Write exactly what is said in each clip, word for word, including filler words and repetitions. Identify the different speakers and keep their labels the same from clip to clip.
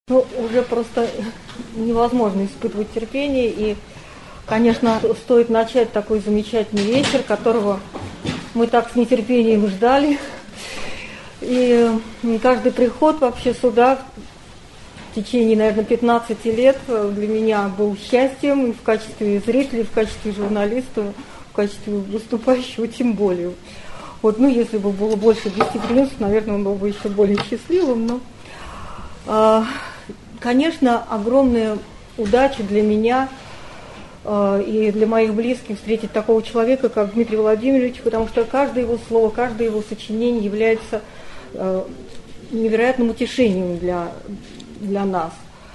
Speaker 1: Ну, уже просто невозможно испытывать терпение, и, конечно, стоит начать такой замечательный вечер, которого мы так с нетерпением ждали. И каждый приход вообще сюда в течение, наверное, пятнадцати лет для меня был счастьем, и в качестве зрителя, и в качестве журналиста, в качестве выступающего тем более. Вот, ну, если бы было больше гостеприимства, наверное, он был бы еще более счастливым, но... А, конечно, огромная удача для меня э, и для моих близких встретить такого человека, как Дмитрий Владимирович, потому что каждое его слово, каждое его сочинение является э, невероятным утешением для, для нас.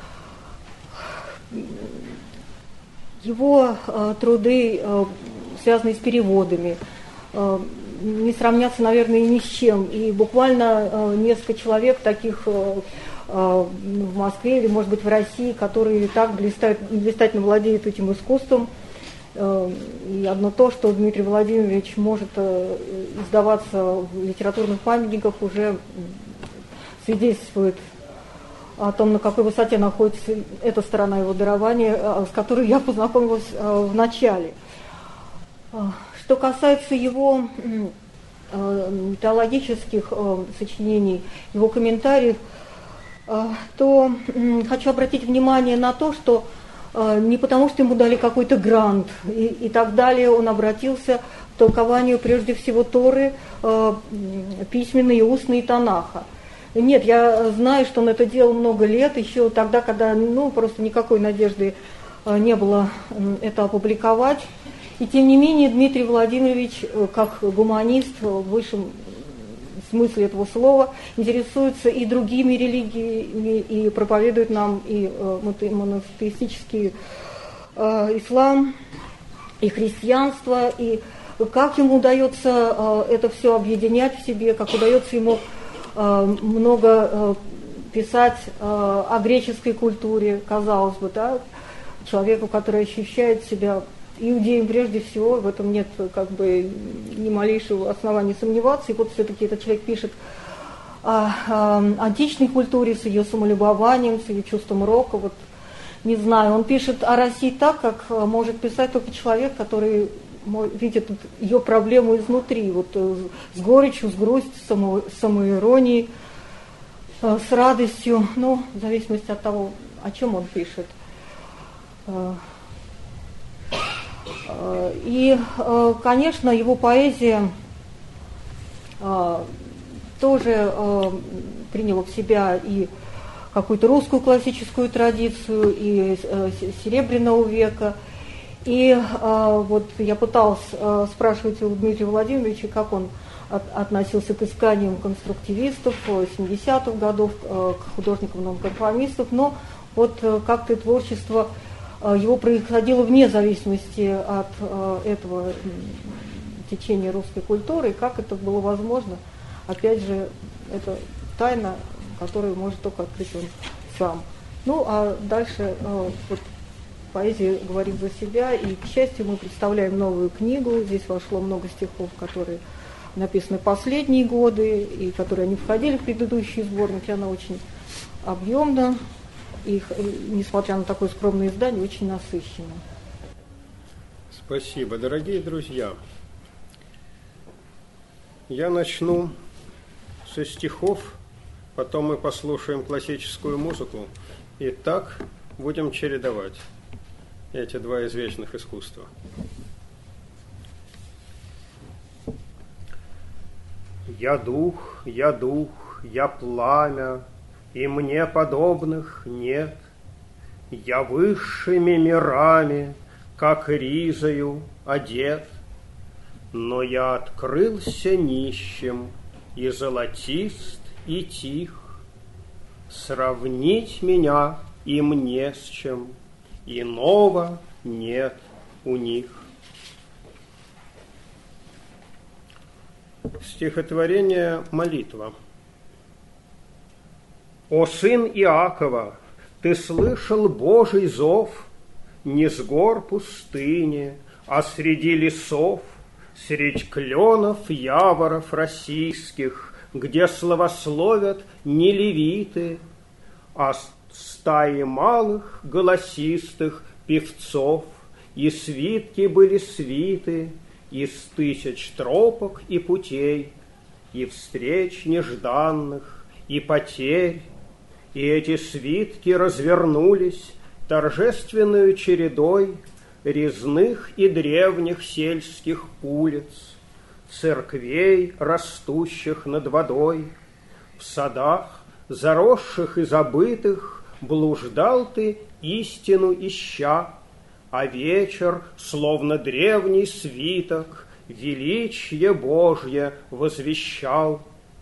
Speaker 1: Его э, труды, э, связанные с переводами, э, не сравнятся, наверное, ни с чем. И буквально э, несколько человек таких... Э, в Москве или, может быть, в России, которые так блистательно владеют этим искусством. И одно то, что Дмитрий Владимирович может издаваться в литературных памятниках, уже свидетельствует о том, на какой высоте находится эта сторона его дарования, с которой я познакомилась в начале. Что касается его теологических сочинений, его комментариев, то хочу обратить внимание на то, что не потому, что ему дали какой-то грант и, и так далее, он обратился к толкованию прежде всего Торы, письменной и устной, и Танаха. Нет, я знаю, что он это делал много лет, еще тогда, когда ну, просто никакой надежды не было это опубликовать. И тем не менее Дмитрий Владимирович, как гуманист в высшем смысле этого слова, интересуется и другими религиями, и проповедует нам и э, монотеистический э, ислам, и христианство, и как ему удается э, это все объединять в себе, как удается ему э, много э, писать э, о греческой культуре, казалось бы, да, человеку, который ощущает себя иудеям прежде всего, в этом нет как бы ни малейшего основания сомневаться. И вот все-таки этот человек пишет о, о античной культуре с ее самолюбованием, с ее чувством рока. Вот, не знаю, он пишет о России так, как может писать только человек, который видит ее проблему изнутри, вот с горечью, с грустью, с само, самоиронией, с радостью, ну, в зависимости от того, о чем он пишет. И, конечно, его поэзия тоже приняла в себя и какую-то русскую классическую традицию, и Серебряного века. И вот я пыталась спрашивать у Дмитрия Владимировича, как он относился к исканиям конструктивистов семидесятых годов, к художникам-нонконформистов, но вот как-то творчество его происходило вне зависимости от э, этого течения русской культуры, и как это было возможно, опять же, это тайна, которую может только открыть он сам. Ну, а дальше э, вот, поэзия говорит за себя, и, к счастью, мы представляем новую книгу, здесь вошло много стихов, которые написаны последние годы, и которые не входили в предыдущие сборники, она очень объемна. И, несмотря на такое скромное издание, очень насыщенно.
Speaker 2: Спасибо. Дорогие друзья, я начну со стихов, потом мы послушаем классическую музыку, и так будем чередовать эти два извечных искусства. Я дух, я дух, я пламя, и мне подобных нет. Я высшими мирами, как ризою, одет, но я открылся нищим, и золотист, и тих. Сравнить меня им не с чем, иного нет у них. Стихотворение «Молитва». «О сын Иакова, ты слышал Божий зов не с гор пустыни, а среди лесов, средь кленов, яворов российских, где славословят не левиты, а стаи малых голосистых певцов, и свитки были свиты из тысяч тропок и путей, и встреч нежданных, и потерь, и эти свитки развернулись торжественную чередой резных и древних сельских улиц, церквей, растущих над водой. В садах, заросших и забытых, блуждал ты, истину ища, а вечер, словно древний свиток, величие Божье возвещал.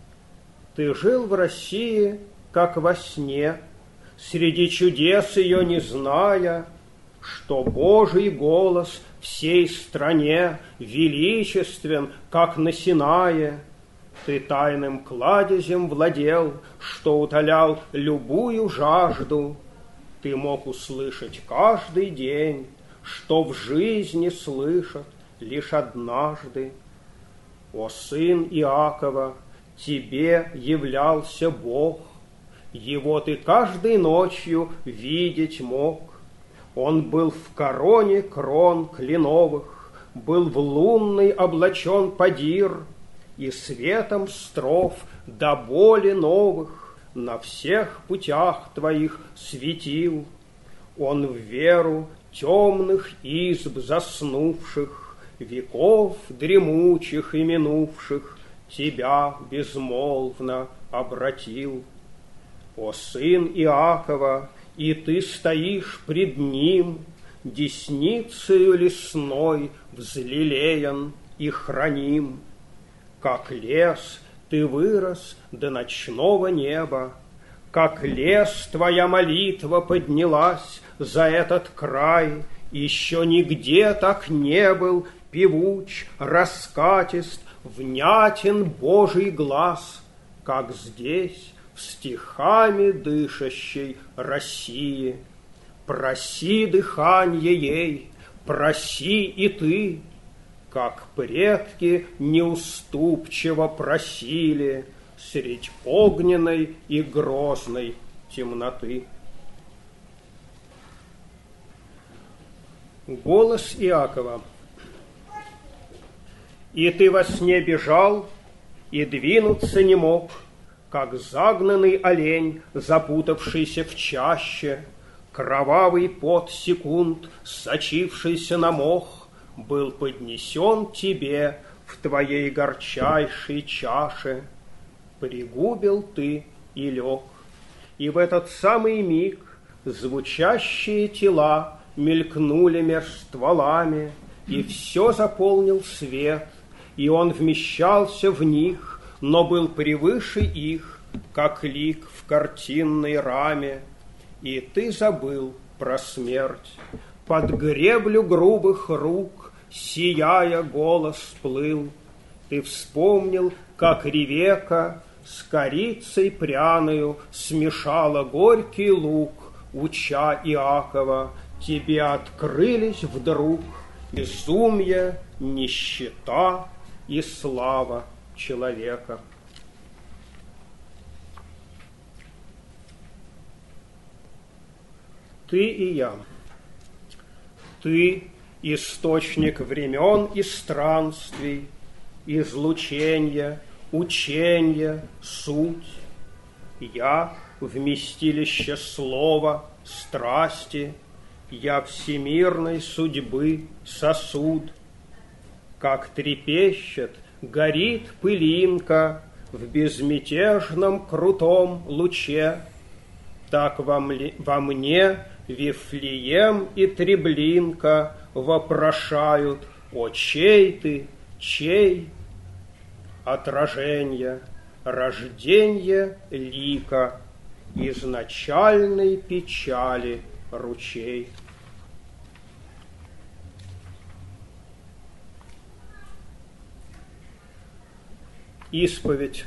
Speaker 2: Ты жил в России, как во сне, среди чудес ее не зная, что Божий голос всей стране величествен, как на Синае. Ты тайным кладезем владел, что утолял любую жажду. Ты мог услышать каждый день, что в жизни слышат лишь однажды. О, сын Иакова, тебе являлся Бог, его ты каждой ночью видеть мог. Он был в короне крон кленовых, был в лунный облачен подир, и светом строф до боли новых на всех путях твоих светил. Он в веру темных изб заснувших, веков дремучих и минувших, тебя безмолвно обратил. О, сын Иакова, и ты стоишь пред ним, десницею лесной взлелеян и храним. Как лес ты вырос до ночного неба, как лес твоя молитва поднялась за этот край. Еще нигде так не был певуч, раскатист, внятен Божий глаз, как здесь, в стихами дышащей России. Проси дыханье ей, проси и ты, как предки неуступчиво просили средь огненной и грозной темноты. Голос Иакова. И ты во сне бежал, и двинуться не мог, как загнанный олень, запутавшийся в чаще. Кровавый пот секунд, сочившийся на мох, был поднесен тебе в твоей горчайшей чаше. Пригубил ты и лег, и в этот самый миг звучащие тела мелькнули меж стволами, и все заполнил свет, и он вмещался в них, но был превыше их, как лик в картинной раме. И ты забыл про смерть. Под греблю грубых рук, сияя, голос плыл. Ты вспомнил, как Ревека с корицей пряною смешала горький лук, уча Иакова. Тебе открылись вдруг безумие, нищета и слава человека. Ты и я. Ты — источник времен и странствий, излученья, ученья, суть. Я — вместилище слова, страсти, я всемирной судьбы сосуд. Как трепещет, горит пылинка в безмятежном крутом луче, так во, мле, во мне Вифлеем и Треблинка вопрошают: о, чей ты, чей? Отражение, рожденье лика, изначальной печали ручей. Исповедь.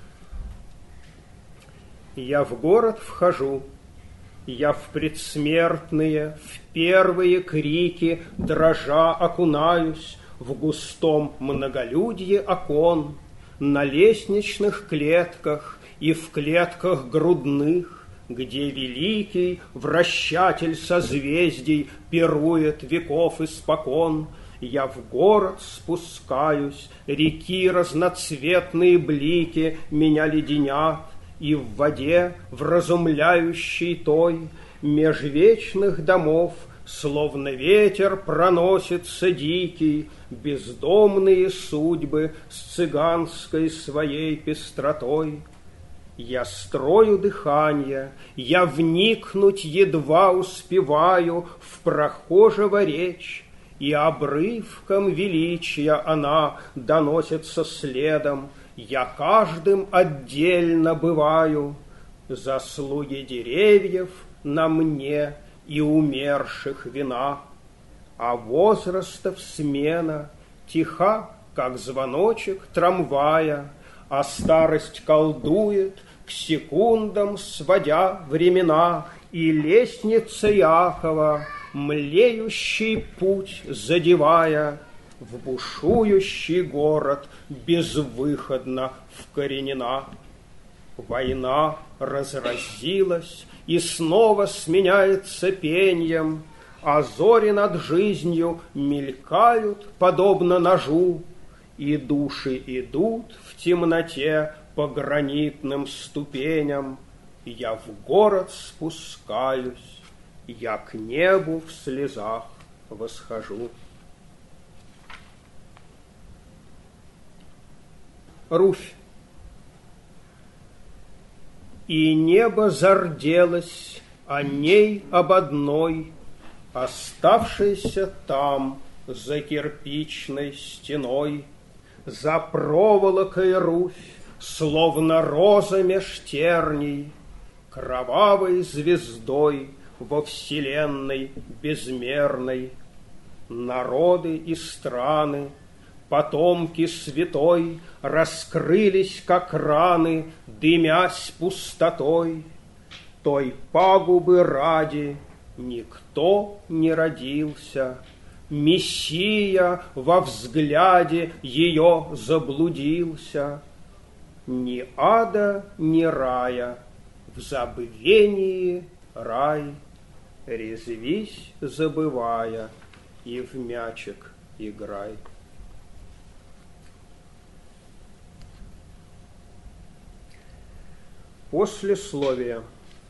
Speaker 2: Я в город вхожу, я в предсмертные, в первые крики дрожа окунаюсь в густом многолюдье окон, на лестничных клетках и в клетках грудных где великий вращатель созвездий пирует веков испокон. Я в город спускаюсь, реки разноцветные блики меня леденят, и в воде, вразумляющей той, меж вечных домов, словно ветер проносится дикий, бездомные судьбы с цыганской своей пестротой. Я строю дыхание, я вникнуть едва успеваю в прохожего речь, и обрывком величия она доносится следом. Я каждым отдельно бываю, заслуги деревьев на мне и умерших вина. А возрастов смена тиха, как звоночек трамвая, а старость колдует, к секундам сводя времена, и лестница Иакова, млеющий путь задевая, в бушующий город безвыходно вкоренена. Война разразилась и снова сменяется пеньем, а зори над жизнью мелькают, подобно ножу, и души идут в темноте по гранитным ступеням. Я в город спускаюсь, я к небу в слезах восхожу. Руфь. И небо зарделось о ней об одной, оставшейся там за кирпичной стеной. За проволокой Руфь, словно роза меж терней, кровавой звездой во вселенной безмерной. Народы и страны, потомки святой, раскрылись, как раны, дымясь пустотой. Той пагубы ради никто не родился, Мессия во взгляде ее заблудился. Ни ада, ни рая, в забвении рай, резвись, забывая, и в мячик играй. Послесловие.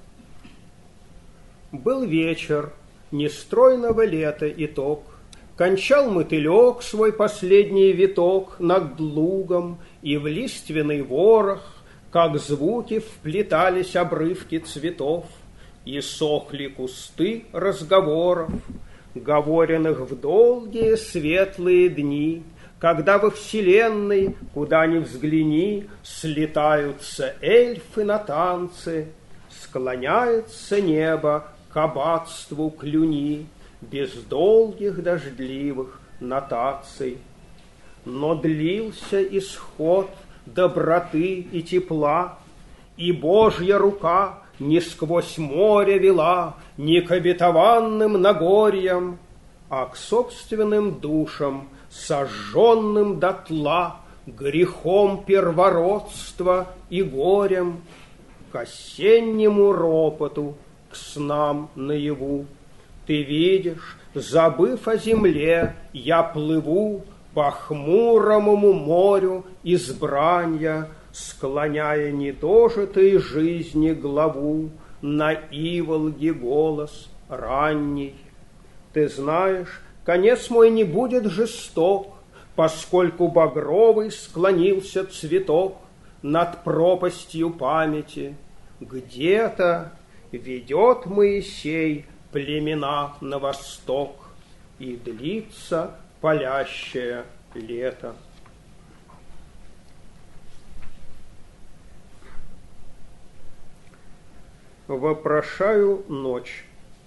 Speaker 2: Был вечер нестройного лета итог, кончал мотылек свой последний виток над лугом, и в лиственный ворох, как звуки, вплетались обрывки цветов, и сохли кусты разговоров, говоренных в долгие светлые дни, когда во вселенной, куда ни взгляни, слетаются эльфы на танцы, склоняется небо к аббатству Клюни, без долгих дождливых нотаций. Но длился исход доброты и тепла, и Божья рука не сквозь море вела, не к обетованным Нагорьям, а к собственным душам, сожженным дотла грехом первородства и горем, к осеннему ропоту, к снам наяву. Ты видишь, забыв о земле, я плыву по хмурому морю избранья, склоняя недожитой жизни главу на иволге голос ранний. Ты знаешь, конец мой не будет жесток, поскольку багровый склонился цветок над пропастью памяти. Где-то ведет Моисей племена на восток, и длится палящее лето. Вопрошаю ночь.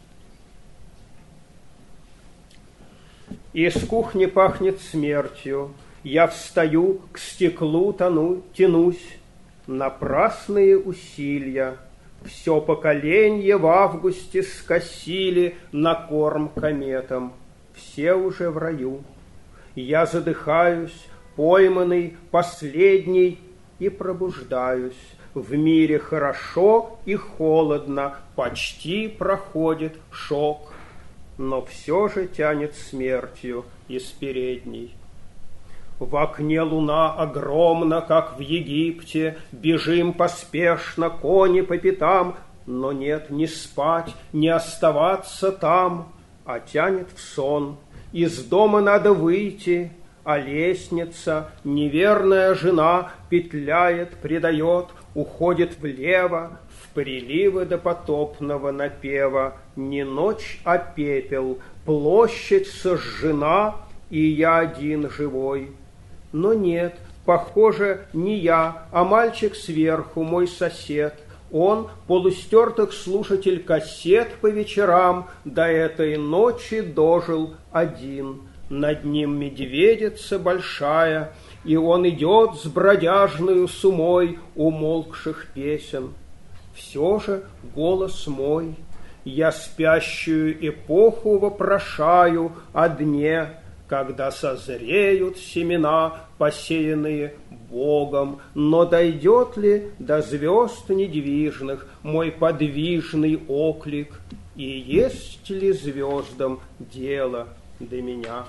Speaker 2: Из кухни пахнет смертью, я встаю, к стеклу тону, тянусь. Напрасные усилия все поколенье в августе скосили на корм кометам. Все уже в раю. Я задыхаюсь, пойманный, последний, и пробуждаюсь, В мире хорошо и холодно, почти проходит шок, но все же тянет смертью из передней. В окне луна огромна, как в Египте, бежим поспешно, кони по пятам, но нет ни спать, ни оставаться там, а тянет в сон. Из дома надо выйти, а лестница, неверная жена, петляет, предает, уходит влево, в приливы допотопного напева. Не ночь, а пепел, площадь сожжена, и я один живой. Но нет, похоже, не я, а мальчик сверху, мой сосед. Он полустертых слушатель кассет по вечерам, до этой ночи дожил один. Над ним медведица большая, и он идет с бродяжною сумой умолкших песен. Все же голос мой, я спящую эпоху вопрошаю о дне, когда созреют семена, посеянные Богом, но дойдет ли до звезд недвижных мой подвижный оклик, и есть ли звездам дело до меня?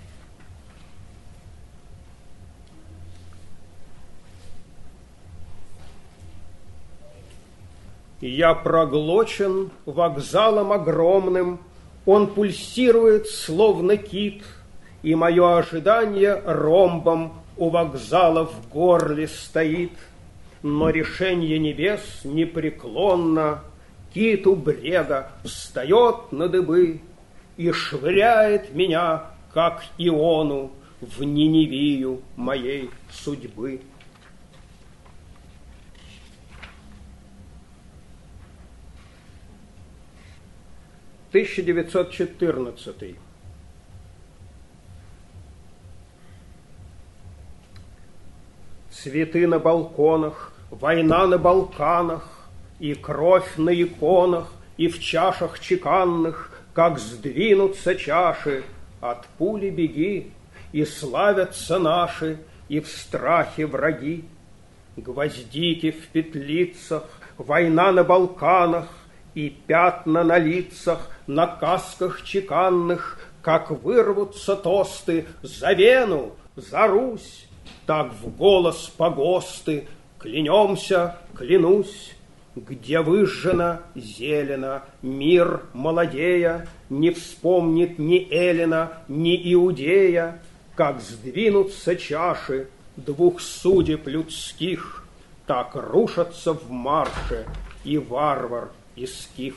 Speaker 2: Я проглочен вокзалом огромным, он пульсирует, словно кит, и мое ожидание ромбом у вокзала в горле стоит. Но решение небес непреклонно, кит у брега встает на дыбы и швыряет меня, как Иону, в Ниневию моей судьбы. тысяча девятьсот четырнадцатый. Цветы на балконах, война на Балканах, и кровь на иконах, и в чашах чеканных, как сдвинутся чаши, от пули беги, и славятся наши, и в страхе враги. Гвоздики в петлицах, война на Балканах, и пятна на лицах, на касках чеканных, как вырвутся тосты за Вену, за Русь, так в голос погосты клянемся, клянусь, где выжжена зелена, мир молодея не вспомнит ни Эллина, ни Иудея, как сдвинутся чаши двух судеб людских, так рушатся в марше и варвар, и скиф.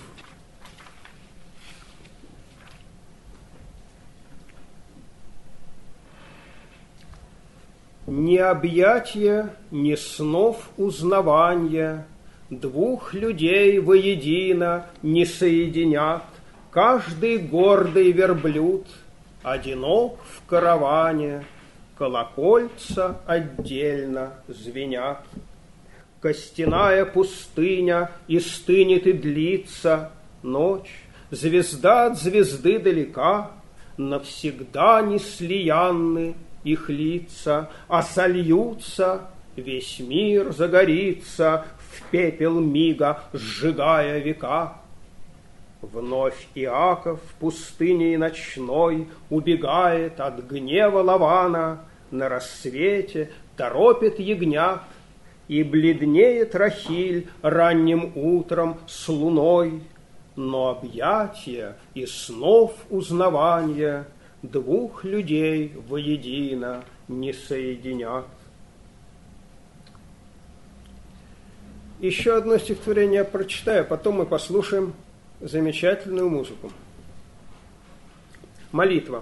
Speaker 2: Ни объятия, ни снов узнавания двух людей воедино не соединят. Каждый гордый верблюд одинок в караване, колокольца отдельно звенят. Костяная пустыня и стынет и длится ночь, звезда от звезды далека, навсегда не слиянны их лица, а сольются, весь мир загорится в пепел мига, сжигая века. Вновь Иаков пустыней ночной убегает от гнева Лавана, на рассвете торопит ягнят, и бледнеет Рахиль ранним утром с луной, но объятия и снов узнавания двух людей воедино не соединят. Еще одно стихотворение прочитаю, потом мы послушаем замечательную музыку. Молитва.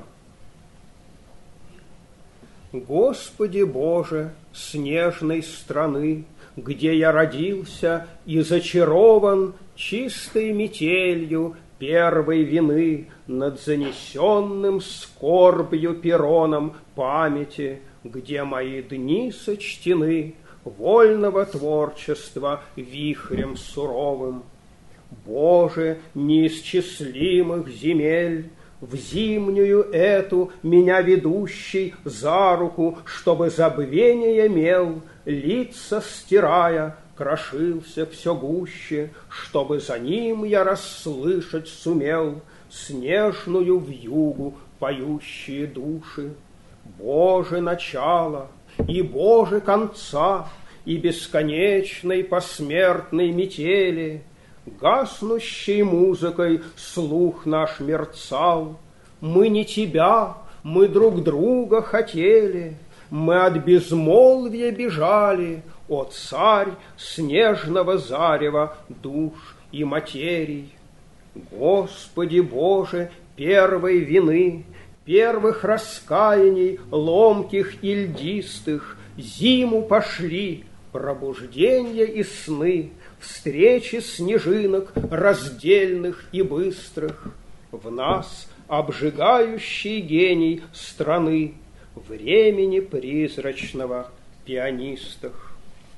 Speaker 2: Господи Боже, снежной страны, где я родился и зачарован чистой метелью первой вины над занесенным скорбью пероном памяти, где мои дни сочтены вольного творчества вихрем суровым. Боже, неисчислимых земель, в зимнюю эту меня ведущий за руку, чтобы забвение мел, лица стирая, крошился все гуще, чтобы за ним я расслышать сумел снежную вьюгу поющие души. Боже начало и Боже конца, и бесконечной посмертной метели, гаснущей музыкой слух наш мерцал. Мы не тебя, мы друг друга хотели, мы от безмолвия бежали, о царь снежного зарева душ и материй. Господи Боже первой вины, первых раскаяний ломких и льдистых, зиму пошли пробужденья и сны, встречи снежинок раздельных и быстрых. В нас обжигающий гений страны, времени призрачного пианистах.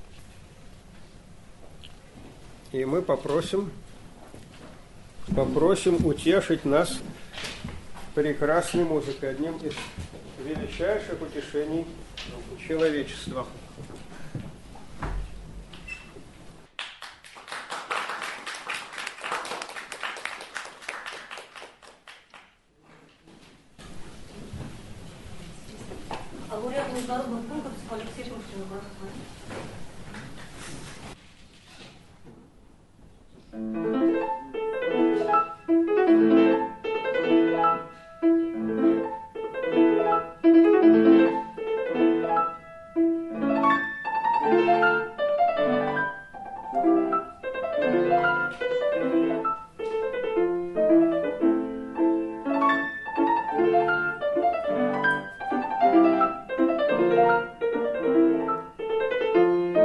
Speaker 2: И мы попросим, попросим утешить нас прекрасной музыкой, одним из величайших утешений человечества.
Speaker 1: А лауреат международных конкурсов Алексей Пушкин.
Speaker 3: Thank you.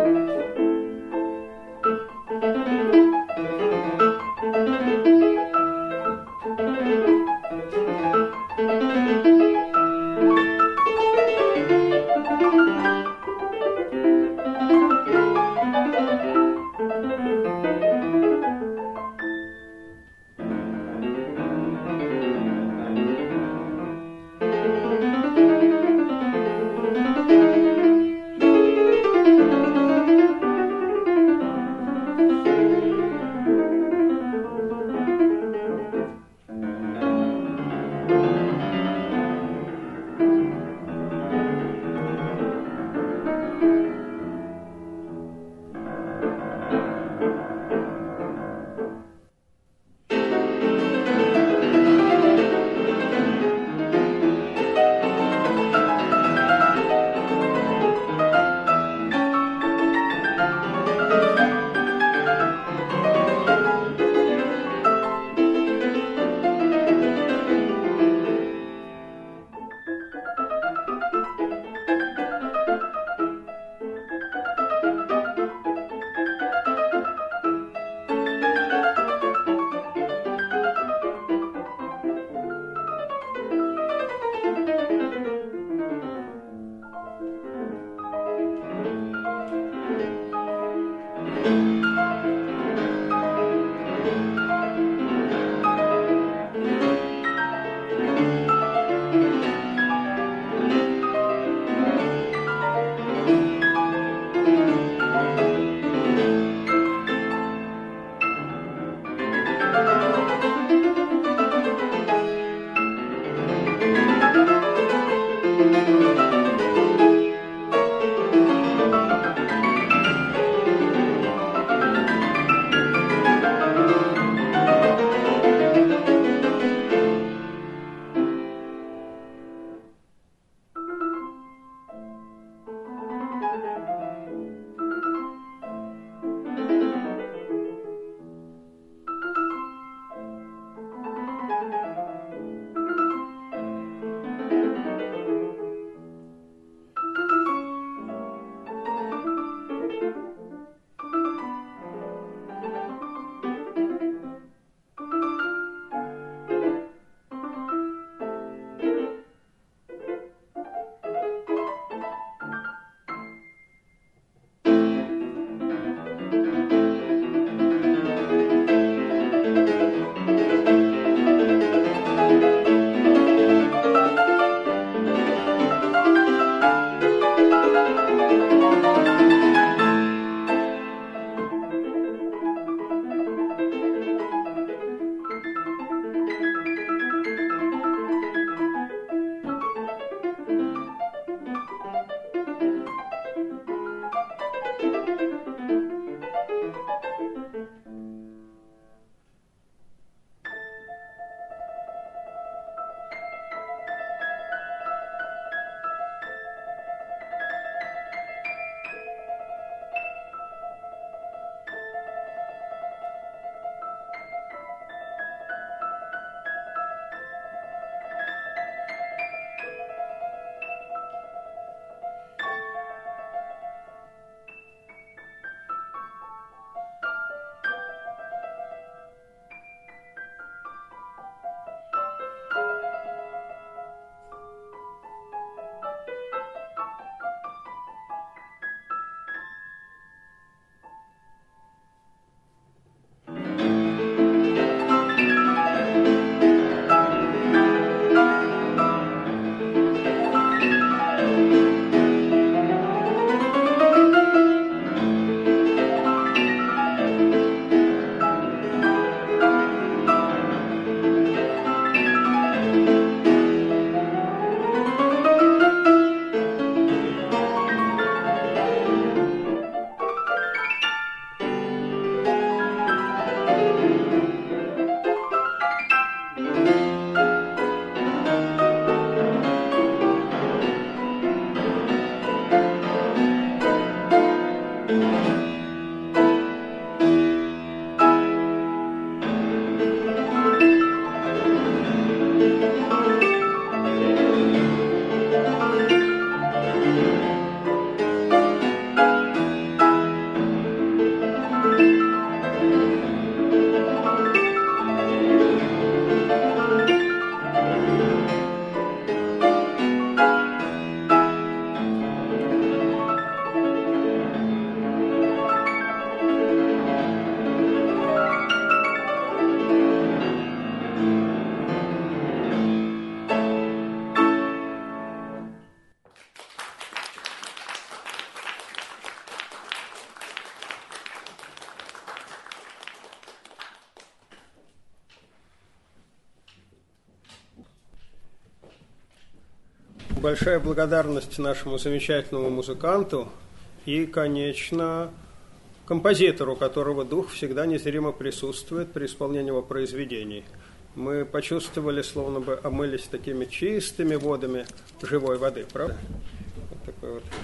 Speaker 2: большая благодарность нашему замечательному музыканту и, конечно, композитору, которого дух всегда незримо присутствует при исполнении его произведений. Мы почувствовали, словно бы омылись такими чистыми водами живой воды, правда? Вот такое вот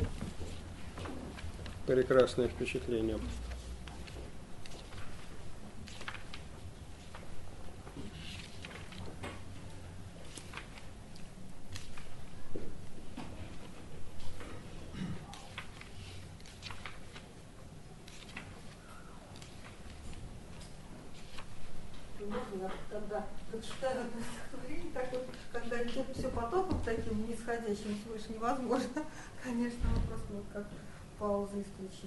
Speaker 2: прекрасное впечатление.
Speaker 1: Когда прочитаю это стихотворение, так вот, когда идет все потоком таким нисходящим свыше, невозможно, конечно, мы просто вот как паузу исключить.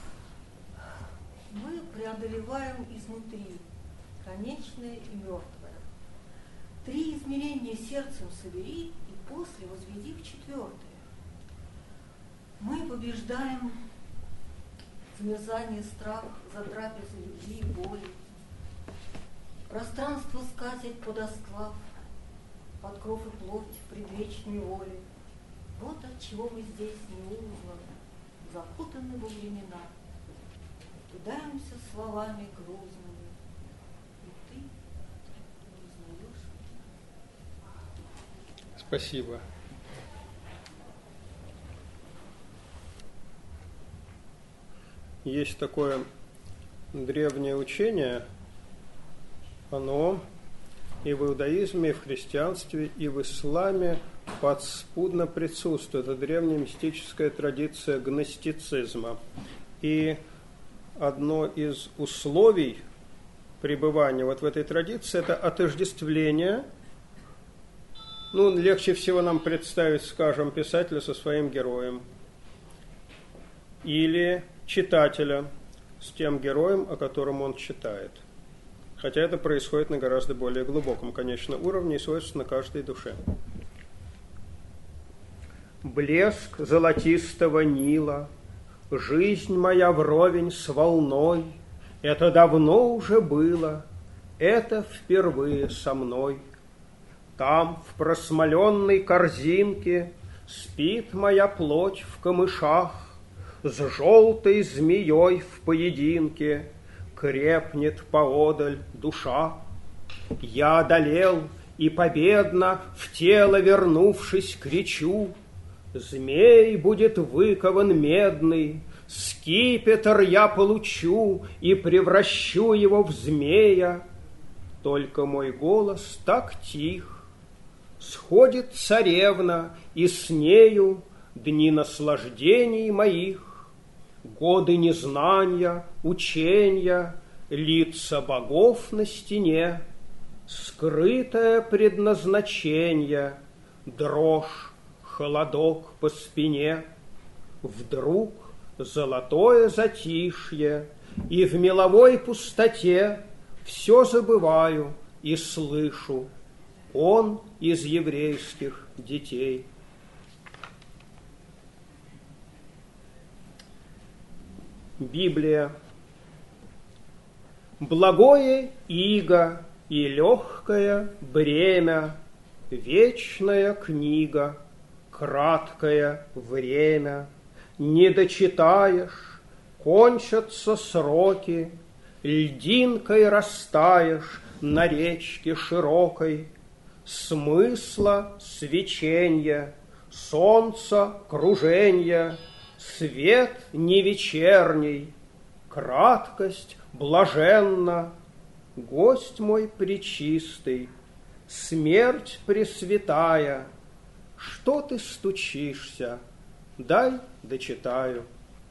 Speaker 1: Мы преодолеваем изнутри конечное и мертвое. Три измерения сердцем собери и после возведи в четвертое. Мы побеждаем замерзание, страх, за трапезу любви и боли. Пространство скатерть подосклав, под кров и плоть в предвечной воле. Вот от чего мы здесь неузнаны, запутаны во времена. Кидаемся словами грузными, и ты не узнаешь.
Speaker 2: Спасибо. Есть такое древнее учение, оно и в иудаизме, и в христианстве, и в исламе подспудно присутствует. Это древняя мистическая традиция гностицизма. И одно из условий пребывания вот в этой традиции – это отождествление. Ну, легче всего нам представить, скажем, писателя со своим героем или читателя с тем героем, о котором он читает. Хотя это происходит на гораздо более глубоком, конечно, уровне и свойственно каждой душе. Блеск золотистого Нила, жизнь моя вровень с волной, это давно уже было, это впервые со мной. Там, в просмоленной корзинке, спит моя плоть в камышах, с желтой змеей в поединке крепнет поодаль душа. Я одолел и победно, в тело вернувшись, кричу: змей будет выкован медный, скипетр я получу и превращу его в змея. Только мой голос так тих, сходит царевна, и с нею дни наслаждений моих, годы незнания, учения, лица богов на стене, скрытое предназначение, дрожь, холодок по спине. Вдруг золотое затишье, и в меловой пустоте все забываю и слышу: он из еврейских детей. Библия. Благое иго и легкое бремя, вечная книга, краткое время. Не дочитаешь, кончатся сроки, льдинкой растаешь на речке широкой. Смысла свеченья, солнца круженья, свет не вечерний, краткость блаженна. Гость мой пречистый, смерть пресвятая, что ты стучишься? Дай дочитаю.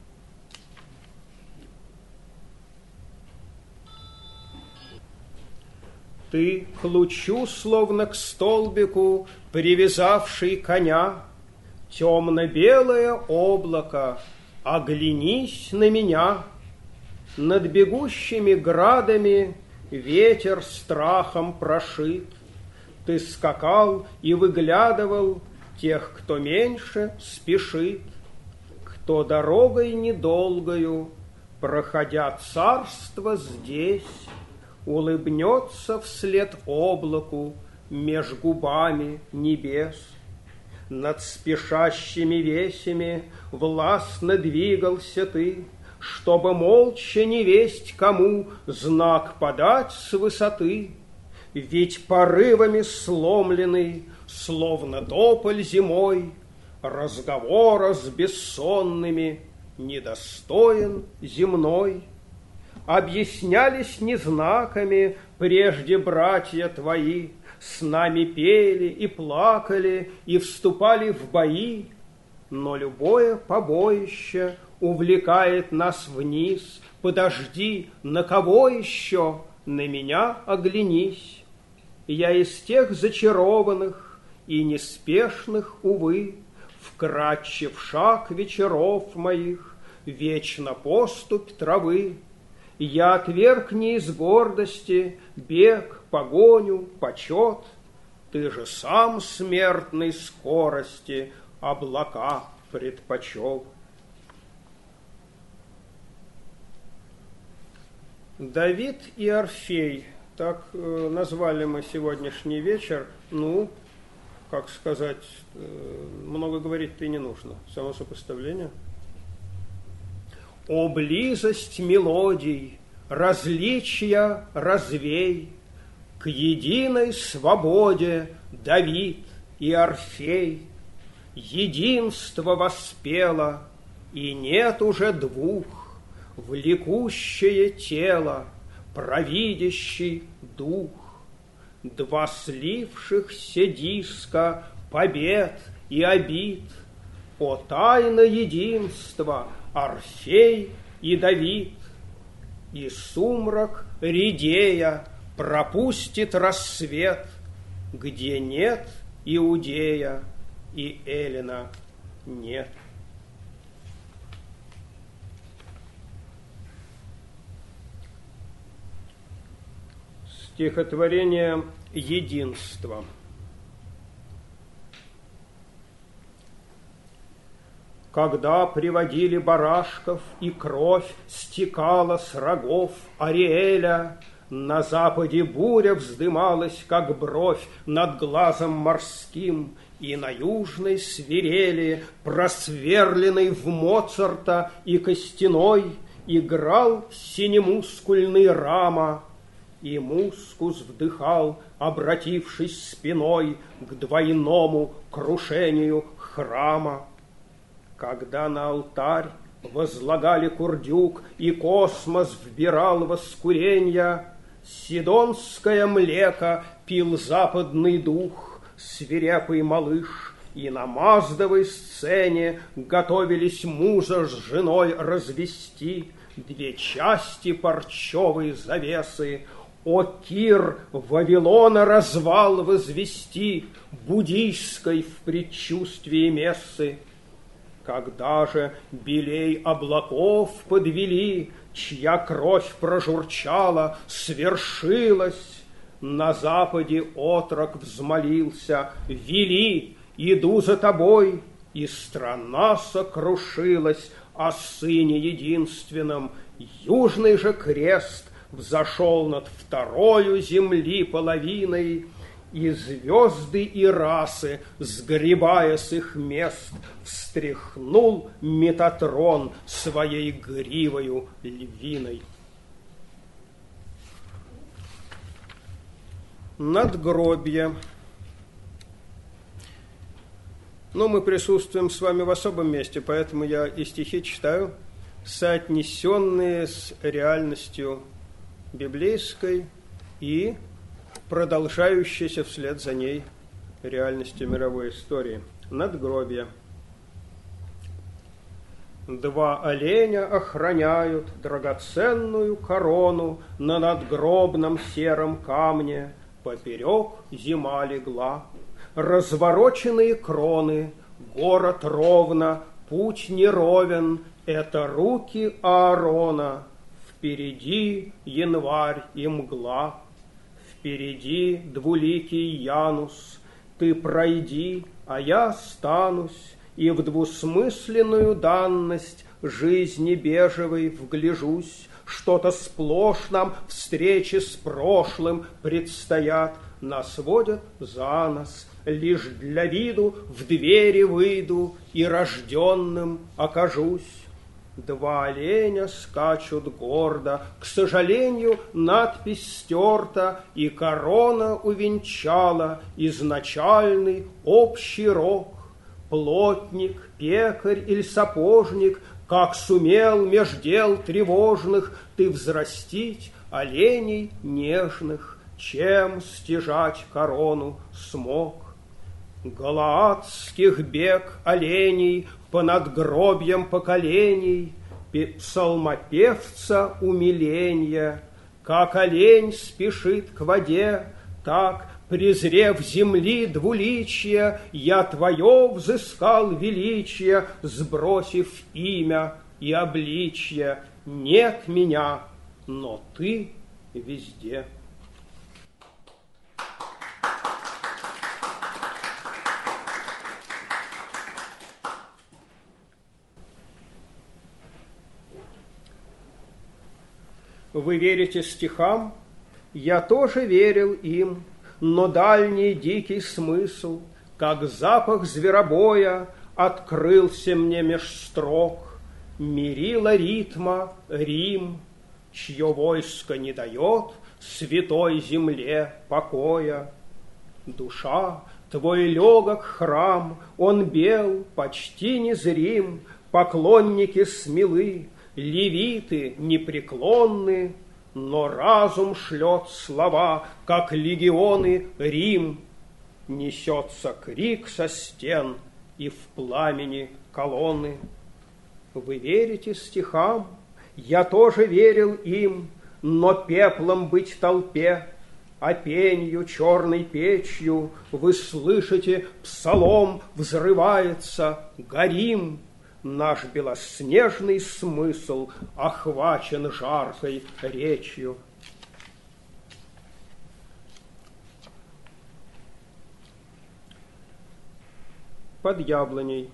Speaker 2: Ты к лучу, словно к столбику, привязавший коня, темно-белое облако, оглянись на меня. Над бегущими градами ветер страхом прошит. Ты скакал и выглядывал тех, кто меньше спешит, кто дорогой недолгою, проходя царство здесь, улыбнется вслед облаку меж губами небес. Над спешащими весями властно двигался ты, чтобы молча не весть кому знак подать с высоты. Ведь порывами сломленный, словно тополь зимой, разговора с бессонными недостоин земной. Объяснялись не знаками прежде братья твои, с нами пели и плакали, и вступали в бои, но любое побоище увлекает нас вниз. Подожди, на кого еще? На меня оглянись. Я из тех зачарованных и неспешных, увы, вкрадчив шаг вечеров моих, вечно поступь травы. Я отверг не из гордости бег, погоню, почет. Ты же сам смертной скорости облака предпочел. Давид и Орфей, так э, назвали мы сегодняшний вечер. Ну, как сказать, э, много говорить-то и не нужно. Само сопоставление. О, близость мелодий, различия развей, к единой свободе Давид и Орфей. Единство воспело, и нет уже двух, влекущее тело, провидящий дух. Два слившихся диска побед и обид, о, тайна единства Орфей и Давид. И сумрак, редея, пропустит рассвет, где нет Иудея и Эллина нет. Стихотворение «Единство». Когда приводили барашков, и кровь стекала с рогов Ариэля, на западе буря вздымалась, как бровь над глазом морским, и на южной свирели, просверленной в Моцарта и костяной, играл синемускульный Рама, и мускус вдыхал, обратившись спиной к двойному крушению храма. Когда на алтарь возлагали курдюк, и космос вбирал воскуренья, сидонское млеко пил западный дух, свирепый малыш, и на маздовой сцене готовились мужа с женой развести, две части парчевой завесы. О, Кир, Вавилона развал возвести, буддийской в предчувствии мессы. Когда же белей облаков подвели, чья кровь прожурчала, свершилась, на западе отрок взмолился: «Вели, иду за тобой!» И страна сокрушилась о сыне единственном. Южный же крест взошел над второю земли половиной, и звезды и расы, сгребая с их мест, встряхнул Метатрон своей гривою львиной. Надгробье. Но мы присутствуем с вами в особом месте, поэтому я и стихи читаю, соотнесенные с реальностью библейской и продолжающейся вслед за ней реальностью мировой истории. Надгробье. Два оленя охраняют драгоценную корону на надгробном сером камне. Поперек зима легла. Развороченные кроны, город ровно, путь неровен. Это руки Аарона. Впереди январь и мгла. Впереди двуликий Янус, ты пройди, а я останусь, и в двусмысленную данность жизни бежевой вгляжусь, Что-то сплошь нам встречи с прошлым предстоят. Нас водят за нос, лишь для виду в двери выйду и рожденным окажусь. Два оленя скачут гордо, к сожалению, надпись стерта, и корона увенчала изначальный общий рок. Плотник, пекарь или сапожник, как сумел меж дел тревожных ты взрастить оленей нежных, чем стяжать корону смог. Галаадских бег оленей по надгробьям поколений, псалмопевца умиления, как олень спешит к воде, так, презрев земли двуличия, я твое взыскал величие, сбросив имя и обличье. Нет меня, но ты везде. Вы верите стихам? Я тоже верил им, но дальний дикий смысл, как запах зверобоя, открылся мне меж строк. Мерила ритма Рим, чье войско не дает святой земле покоя. Душа, твой легок храм, он бел, почти незрим, поклонники смелы, левиты непреклонны, но разум шлет слова, как легионы Рим. Несется крик со стен и в пламени колонны. Вы верите стихам? Я тоже верил им, но пеплом быть в толпе, а пенью черной печью вы слышите, псалом взрывается, горим. Наш белоснежный смысл охвачен жаркой речью. Под яблоней.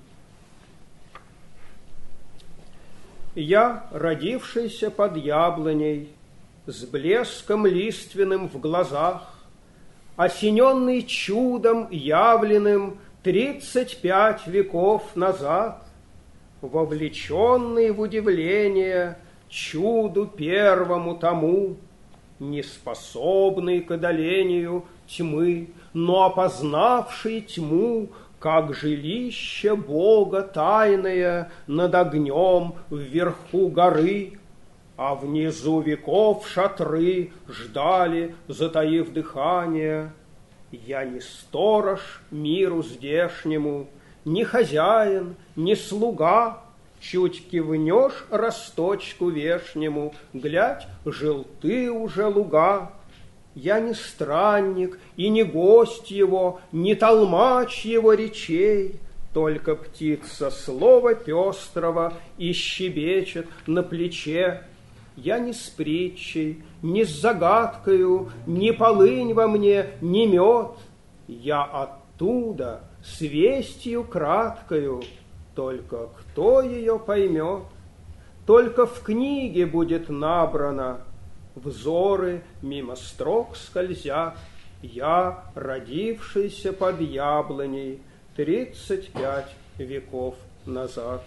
Speaker 2: Я, родившийся под яблоней, с блеском лиственным в глазах, осененный чудом явленным тридцать пять веков назад, вовлеченный в удивление чуду первому тому, неспособный к одолению тьмы, но опознавший тьму как жилище Бога тайное над огнем вверху горы, а внизу веков шатры ждали, затаив дыхание. Я не сторож миру здешнему, ни хозяин, ни слуга, чуть кивнешь росточку вешнему, глядь, желты уже луга. Я не странник и не гость его, не толмач его речей, только птица слова пестрого и щебечет на плече. Я не с притчей, ни с загадкою, ни полынь во мне, ни мед. Я оттуда, с вестью краткою, только кто ее поймет? Только в книге будет набрано, взоры мимо строк скользят. Я, родившийся под яблоней тридцать пять веков назад.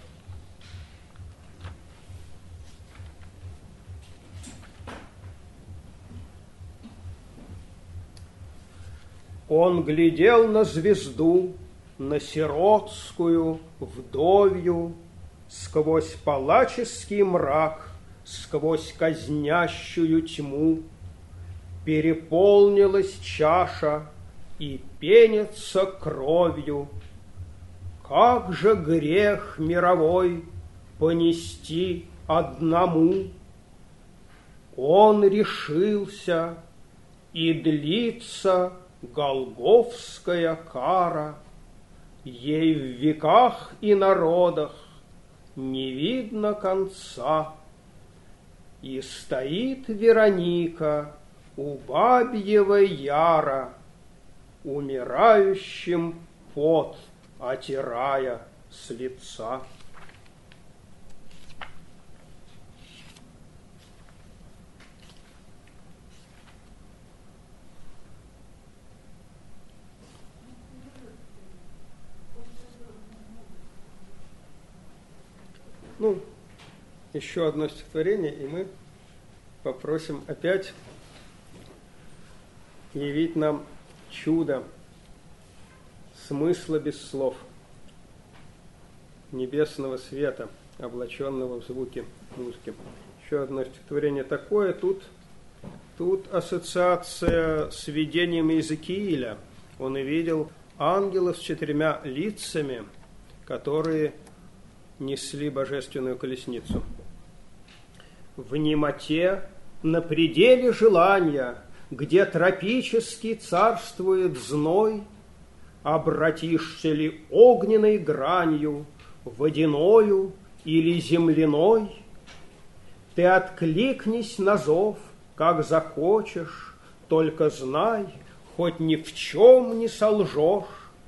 Speaker 2: Он глядел на звезду, на сиротскую, вдовью, сквозь палаческий мрак, сквозь казнящую тьму. Переполнилась чаша и пенится кровью. Как же грех мировой понести одному? Он решился, и длится голгофская кара, ей в веках и народах не видно конца. И стоит Вероника у бабьего яра, умирающим пот отирая с лица. Ну, еще одно стихотворение, и мы попросим опять явить нам чудо смысла без слов, небесного света, облаченного в звуки музыки. Еще одно стихотворение такое. Тут, тут ассоциация с видением Иезекииля. Он и видел ангелов с четырьмя лицами, которые несли божественную колесницу. В немоте, на пределе желания, где тропически царствует зной, обратишься ли огненной гранью, водяною или земляной? Ты откликнись на зов, как захочешь, только знай, хоть ни в чем не солжешь.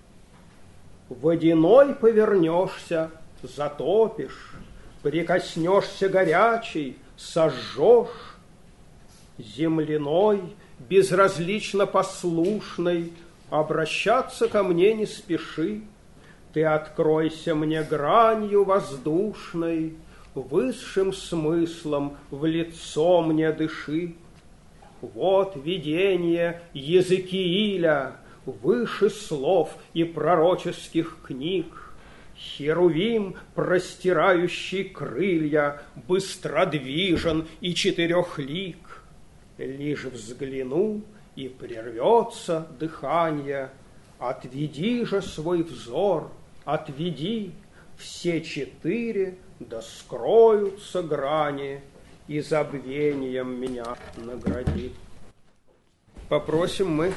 Speaker 2: Водяной повернешься, затопишь, прикоснешься горячей, сожжешь. Земляной, безразлично послушной, обращаться ко мне не спеши. Ты откройся мне гранью воздушной, высшим смыслом в лицо мне дыши. Вот видение Иезекииля, выше слов и пророческих книг. Херувим, простирающий крылья, быстродвижен и четырехлик. Лишь взгляну, и прервется дыхание. Отведи же свой взор, отведи, все четыре да скроются грани, и забвением меня награди. Попросим мы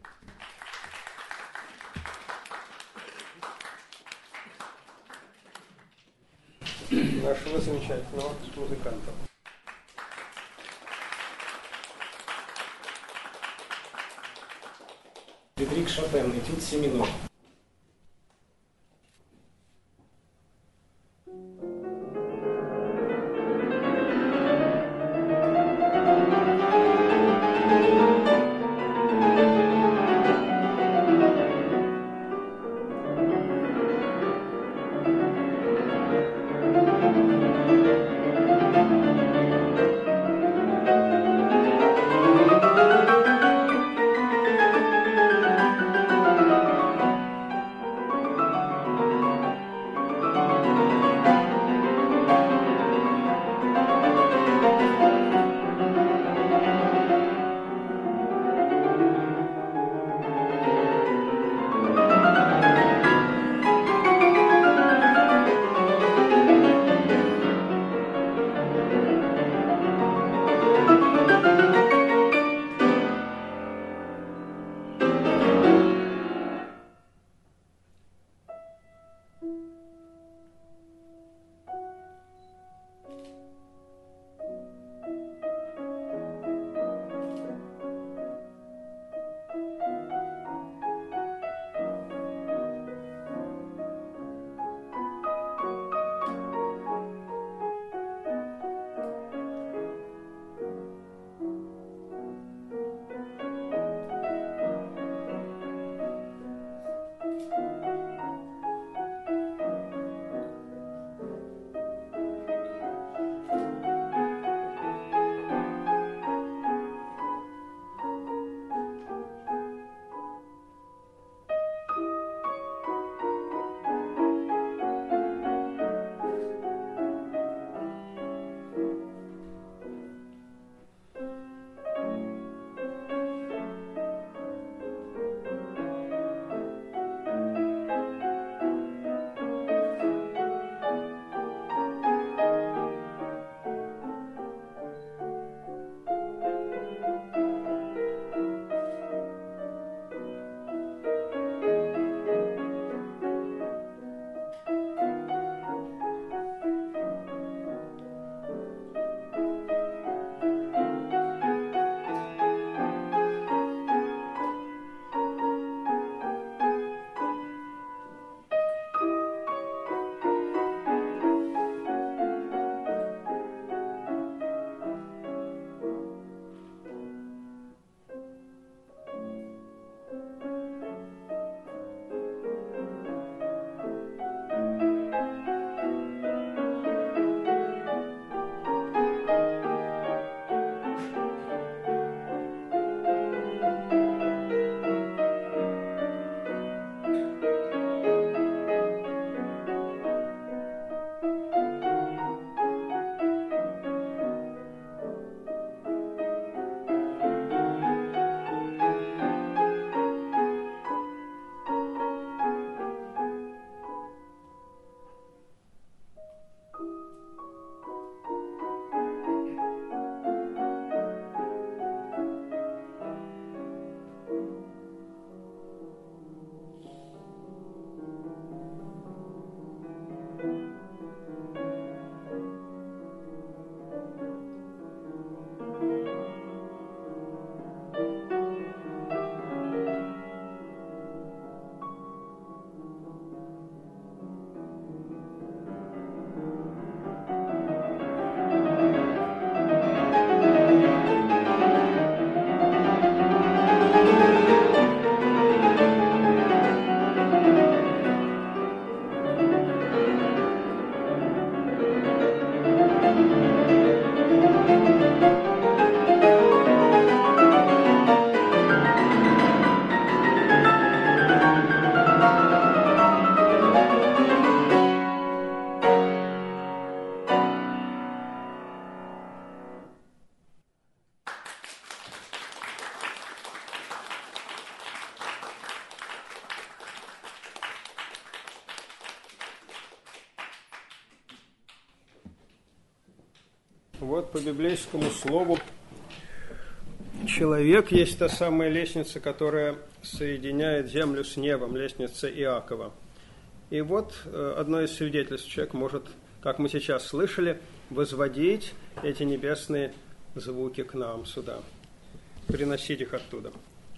Speaker 2: нашего замечательного музыканта.
Speaker 3: Фридрих Шопен, этюд си минор.
Speaker 2: Вот по библейскому слову человек есть та самая лестница, которая соединяет землю с небом, лестница Иакова. И вот одно из свидетельств: человек может, как мы сейчас слышали, возводить эти небесные звуки к нам сюда, приносить их оттуда.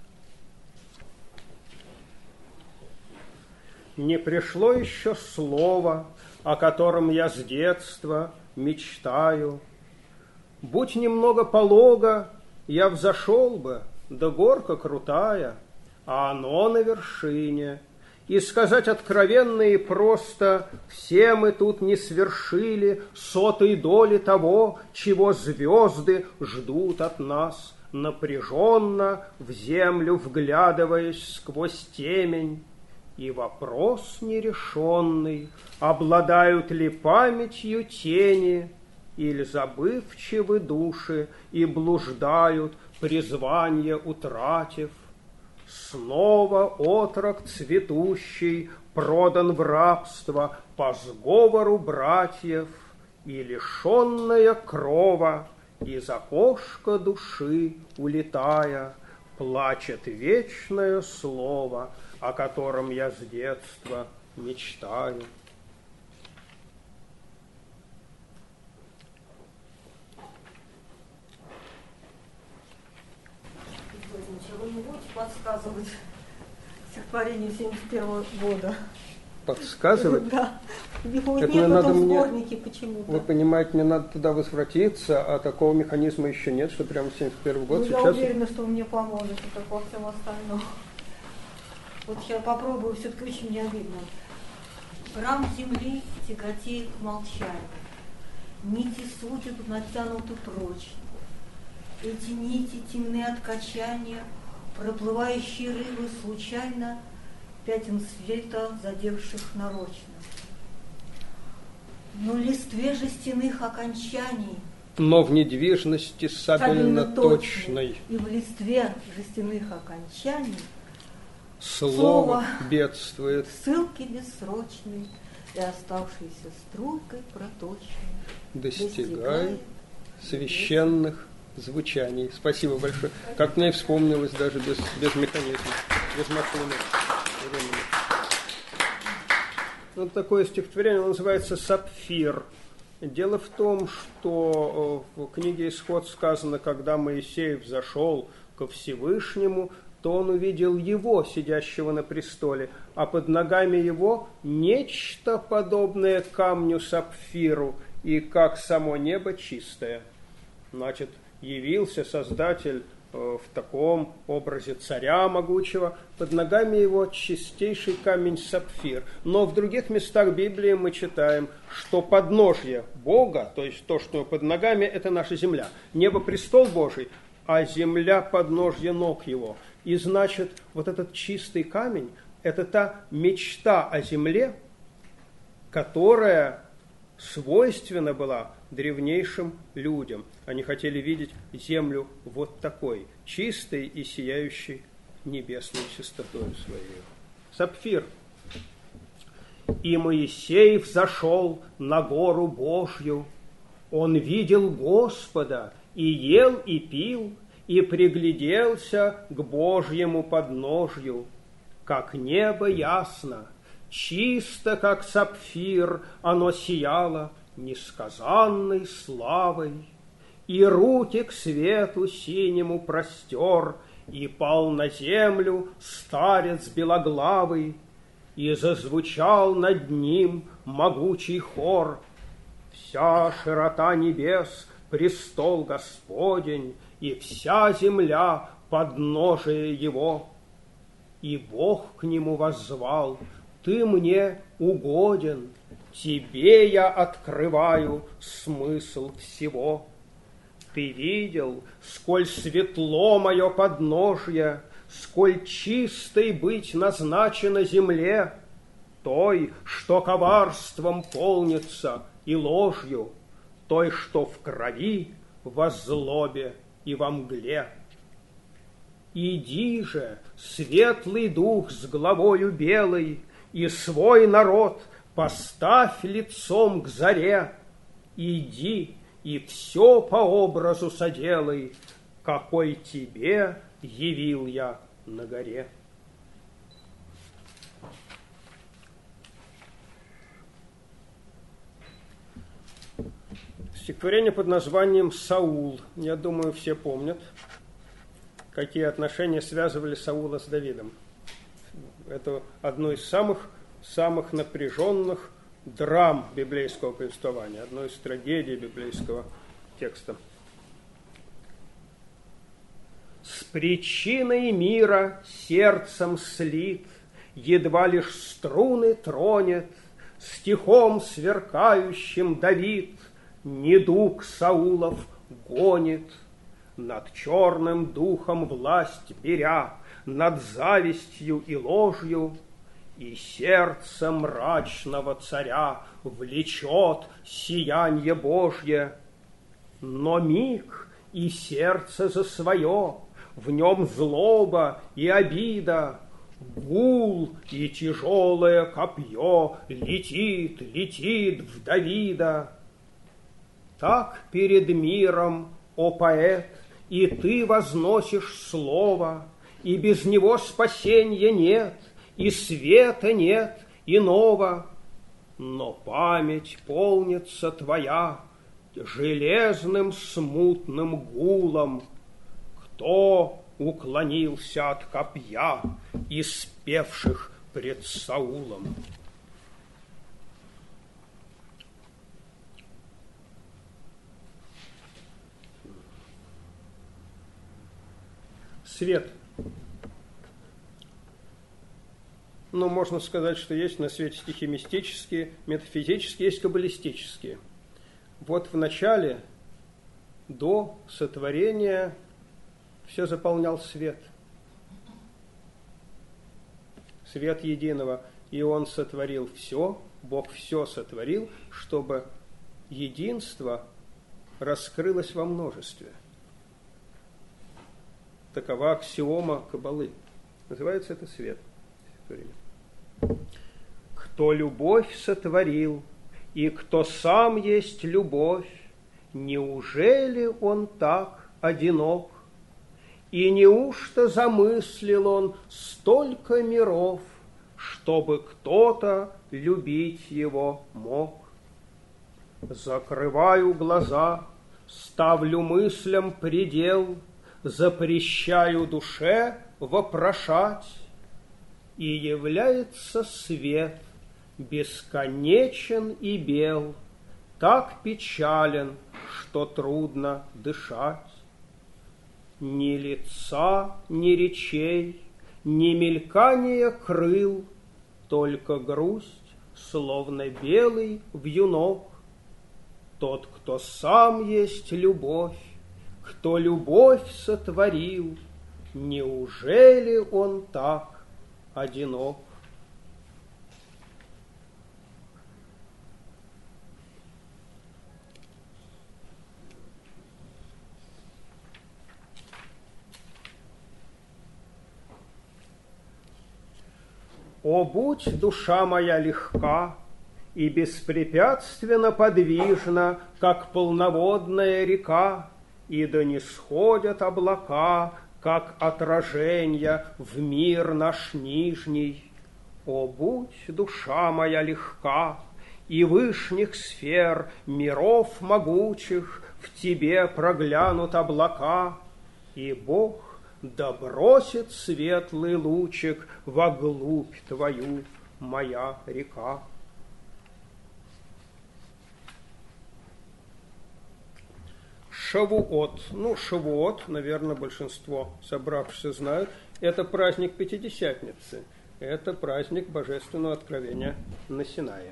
Speaker 2: Не пришло еще слово, о котором я с детства мечтаю. Будь немного полога, я взошел бы, да горка крутая, а оно на вершине. И сказать откровенно и просто: все мы тут не свершили сотой доли того, чего звезды ждут от нас, напряженно в землю вглядываясь сквозь темень. И вопрос нерешенный: обладают ли памятью тени, или забывчивы души и блуждают, призвание утратив. Снова отрок цветущий продан в рабство по сговору братьев, и лишенная крова из окошка души улетая, плачет вечное слово, о котором я с детства мечтаю.
Speaker 1: Вы не будете подсказывать стихотворение семьдесят первого года?
Speaker 2: Подсказывать?
Speaker 1: Да. Его
Speaker 2: Это
Speaker 1: нет в
Speaker 2: надо
Speaker 1: этом
Speaker 2: мне,
Speaker 1: сборнике почему-то.
Speaker 2: Вы понимаете, мне надо туда возвратиться, а такого механизма еще нет, что прямо семьдесят первый год.
Speaker 1: Ну,
Speaker 2: сейчас...
Speaker 1: Я уверена, что вы мне поможете, как во всем остальном. Вот я попробую, все-таки очень мне обидно. Храм земли тяготеет к молчанию. Нити судеб натянуты прочно. Эти нити темны от качания, проплывающие рыбы случайно, пятен света, задевших нарочно. Но листве жестяных окончаний,
Speaker 2: но в недвижности сабельно-точной,
Speaker 1: и в листве жестяных окончаний
Speaker 2: слово,
Speaker 1: слово
Speaker 2: бедствует,
Speaker 1: ссылки бессрочной и оставшейся струйкой проточной
Speaker 2: достигает священных звучаний. Спасибо большое. Как мне вспомнилось, даже без, без механизма, без машины времени. Вот такое стихотворение называется «Сапфир». Дело в том, что в книге «Исход» сказано, когда Моисей взошел ко Всевышнему, то он увидел его, сидящего на престоле, а под ногами его нечто подобное камню сапфиру, и как само небо чистое. Значит, явился Создатель в таком образе царя могучего, под ногами его чистейший камень сапфир. Но в других местах Библии мы читаем, что подножье Бога, то есть то, что под ногами, это наша земля. Небо престол Божий, а земля подножье ног его. И значит, вот этот чистый камень, это та мечта о земле, которая свойственна была древнейшим людям. Они хотели видеть землю вот такой, чистой и сияющей небесной чистотой своей. Сапфир. И Моисей взошел на гору Божью. Он видел Господа, и ел, и пил, и пригляделся к Божьему подножью. Как небо ясно, чисто, как сапфир, оно сияло несказанной славой, и руки к свету синему простер, и пал на землю старец белоглавый, и зазвучал над ним могучий хор. Вся широта небес — престол Господень, и вся земля — подножие его. И Бог к нему воззвал: «Ты мне угоден, тебе я открываю смысл всего. Ты видел, сколь светло мое подножье, сколь чистой быть назначена земле, той, что коварством полнится и ложью, той, что в крови, во злобе и во мгле. Иди же, светлый дух с главою белой, и свой народ поставь лицом к заре. Иди
Speaker 4: и все по образу соделай, какой тебе явил я на горе.
Speaker 2: Стихотворение под названием «Саул». Я думаю, все помнят, какие отношения связывали Саула с Давидом. Это одно из самых, самых напряженных драм библейского повествования, одно из трагедий библейского текста.
Speaker 4: С причиной мира сердцем слит, едва лишь струны тронет, стихом сверкающим Давид недуг Саулов гонит, над черным духом власть беря, над завистью и ложью, и сердце мрачного царя влечет сиянье Божье. Но миг и сердце за свое, в нем злоба и обида, гул и тяжелое копье летит, летит в Давида. Так перед миром, о поэт, и ты возносишь слово, и без него спасенья нет, и света нет иного. Но память полнится твоя железным смутным гулом. Кто уклонился от копья, испевших пред Саулом?
Speaker 2: Свет. Ну, можно сказать, что есть на свете стихи мистические, метафизические, есть каббалистические. Вот в начале, до сотворения, все заполнял свет. Свет единого. И Он сотворил все, Бог все сотворил, чтобы единство раскрылось во множестве. Такова аксиома Каббалы. Называется это свет. Кто любовь сотворил, и кто сам есть любовь, неужели он так одинок? И неужто замыслил он столько миров, чтобы кто-то любить его мог? Закрываю глаза, ставлю мыслям предел, запрещаю душе вопрошать, и является свет, бесконечен и бел, так печален, что трудно дышать. Ни лица, ни речей, ни мелькания крыл, только грусть, словно белый вьюнок. Тот, кто сам есть любовь, кто любовь сотворил, неужели он так одинок?
Speaker 4: О, будь душа моя легка и беспрепятственно подвижна, как полноводная река, и да не сходят облака, как отражения в мир наш нижний. О, будь душа моя легка, и вышних сфер миров могучих в тебе проглянут облака, и Бог да бросит светлый лучик во глубь твою, моя река.
Speaker 2: Шавуот. Ну, Шавуот, наверное, большинство собравшихся знают. Это праздник Пятидесятницы. Это праздник Божественного Откровения на Синае.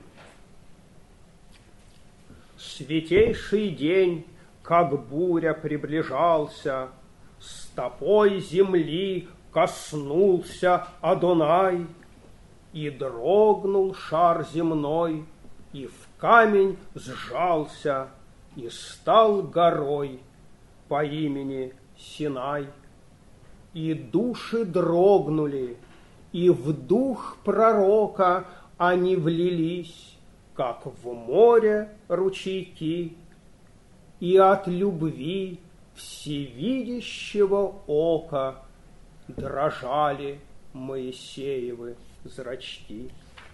Speaker 4: Святейший день, как буря приближался, стопой земли коснулся Адонай, и дрогнул шар земной, и в камень сжался, и стал горой по имени Синай. И души дрогнули, и в дух пророка они влились, как в море ручейки, и от любви всевидящего ока дрожали Моисеевы зрачки.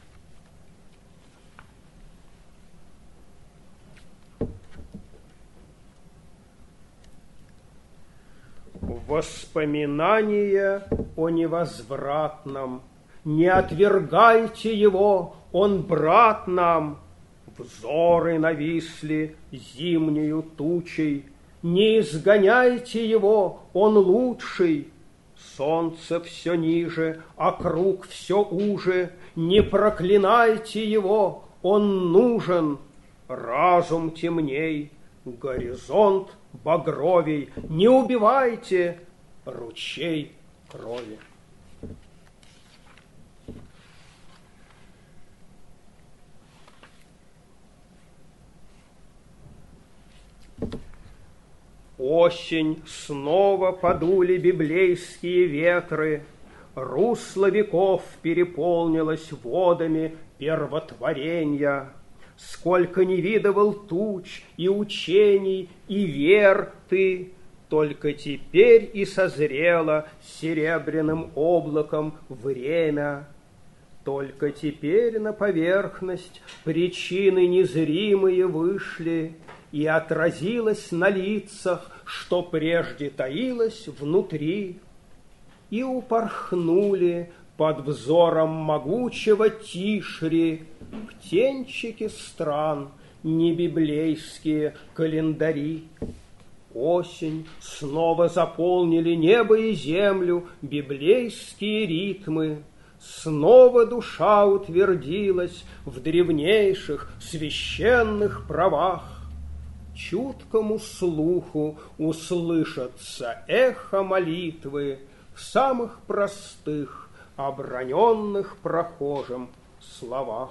Speaker 4: Воспоминание о невозвратном, не отвергайте его, он брат нам. Взоры нависли зимнею тучей, не изгоняйте его, он лучший. Солнце все ниже, а круг все уже, не проклинайте его, он нужен. Разум темней, горизонт багровей, не убивайте ручей крови. Осень снова подули библейские ветры, русло веков переполнилось водами первотворенья. Сколько не видывал туч и учений, и вер ты, только теперь и созрело серебряным облаком время. Только теперь на поверхность причины незримые вышли, и отразилось на лицах, что прежде таилось внутри, и упорхнули под взором могучего Тишри птенчики стран небиблейские календари. Осень снова заполнили небо и землю библейские ритмы. Снова душа утвердилась в древнейших священных правах. Чуткому слуху услышатся эхо молитвы в самых простых, оброненных прохожим словах.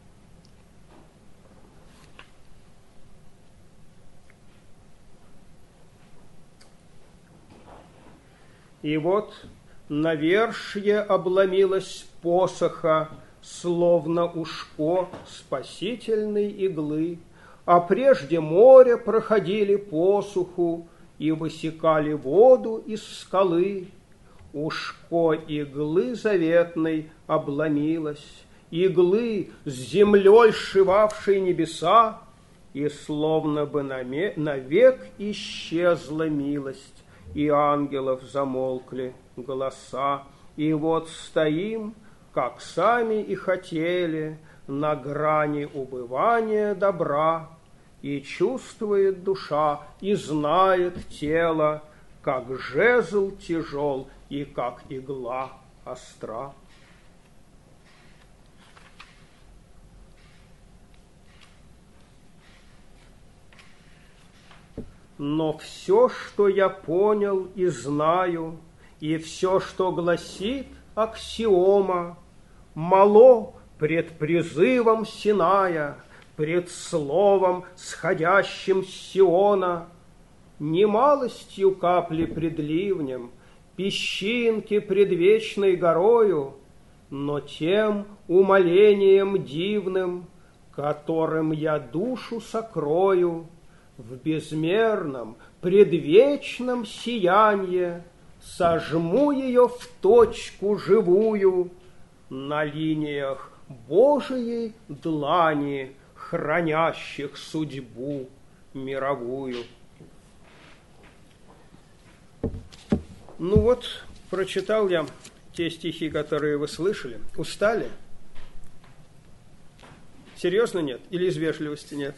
Speaker 4: И вот навершье обломилось посоха, словно ушко спасительной иглы, а прежде моря проходили посуху и высекали воду из скалы. Ушко иглы заветной обломилось, иглы с землей сшивавшей небеса, и словно бы навек исчезла милость, и ангелов замолкли голоса. И вот стоим, как сами и хотели, на грани убывания добра, и чувствует душа, и знает тело, как жезл тяжел и как игла остра. Но все, что я понял и знаю, и все, что гласит аксиома, мало пред призывом Синая, пред словом, сходящим с Сиона, немалостью капли пред ливнем, песчинки пред вечной горою, но тем умолением дивным, которым я душу сокрою, в безмерном, предвечном сиянье сожму ее в точку живую на линиях Божией длани, хранящих судьбу мировую. Ну вот, прочитал я те стихи, которые вы слышали. Устали? Серьезно нет? Или из вежливости нет?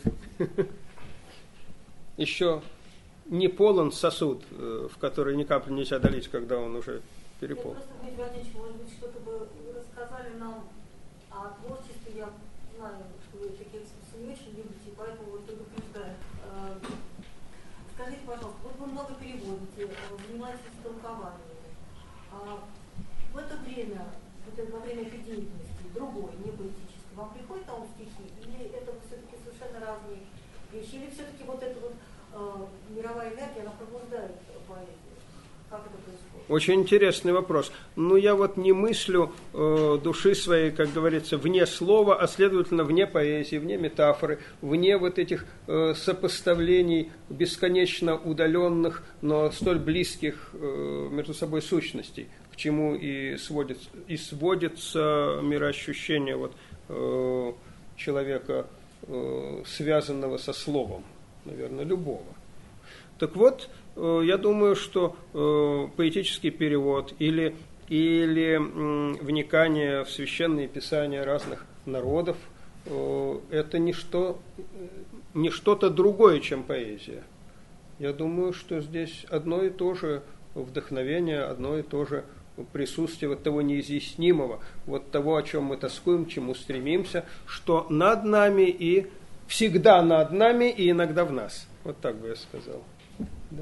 Speaker 4: Еще не полон сосуд, в который ни капли нельзя долить, когда он уже переполнен.
Speaker 1: Просто, Дмитрий Владимирович, может быть, что-то бы рассказали нам о творчестве. Я знаю, что вы такие экскурсии не очень любите, поэтому вот предупреждаю. Скажите, пожалуйста, вот вы много переводите, занимаетесь толкованием. В это время, во время этой деятельности, другой, не поэтический, вам приходит на ум стихи, или это все-таки совершенно разные вещи, или все-таки вот эта вот э, мировая энергия, она пробуждает поэзию? Как это происходит?
Speaker 2: Очень интересный вопрос. Ну, я вот не мыслю э, души своей, как говорится, вне слова, а следовательно, вне поэзии, вне метафоры, вне вот этих э, сопоставлений бесконечно удаленных, но столь близких э, между собой сущностей, к чему и сводится, и сводится мироощущение вот, э, человека, э, связанного со словом, наверное, любого. Так вот, я думаю, что э, поэтический перевод или, или э, вникание в священные писания разных народов э, это не, что, не что-то другое, чем поэзия. Я думаю, что здесь одно и то же вдохновение, одно и то же присутствие вот того неизъяснимого, вот того, о чем мы тоскуем, к чему стремимся, что над нами и всегда над нами и иногда в нас. Вот так бы я сказал. Да.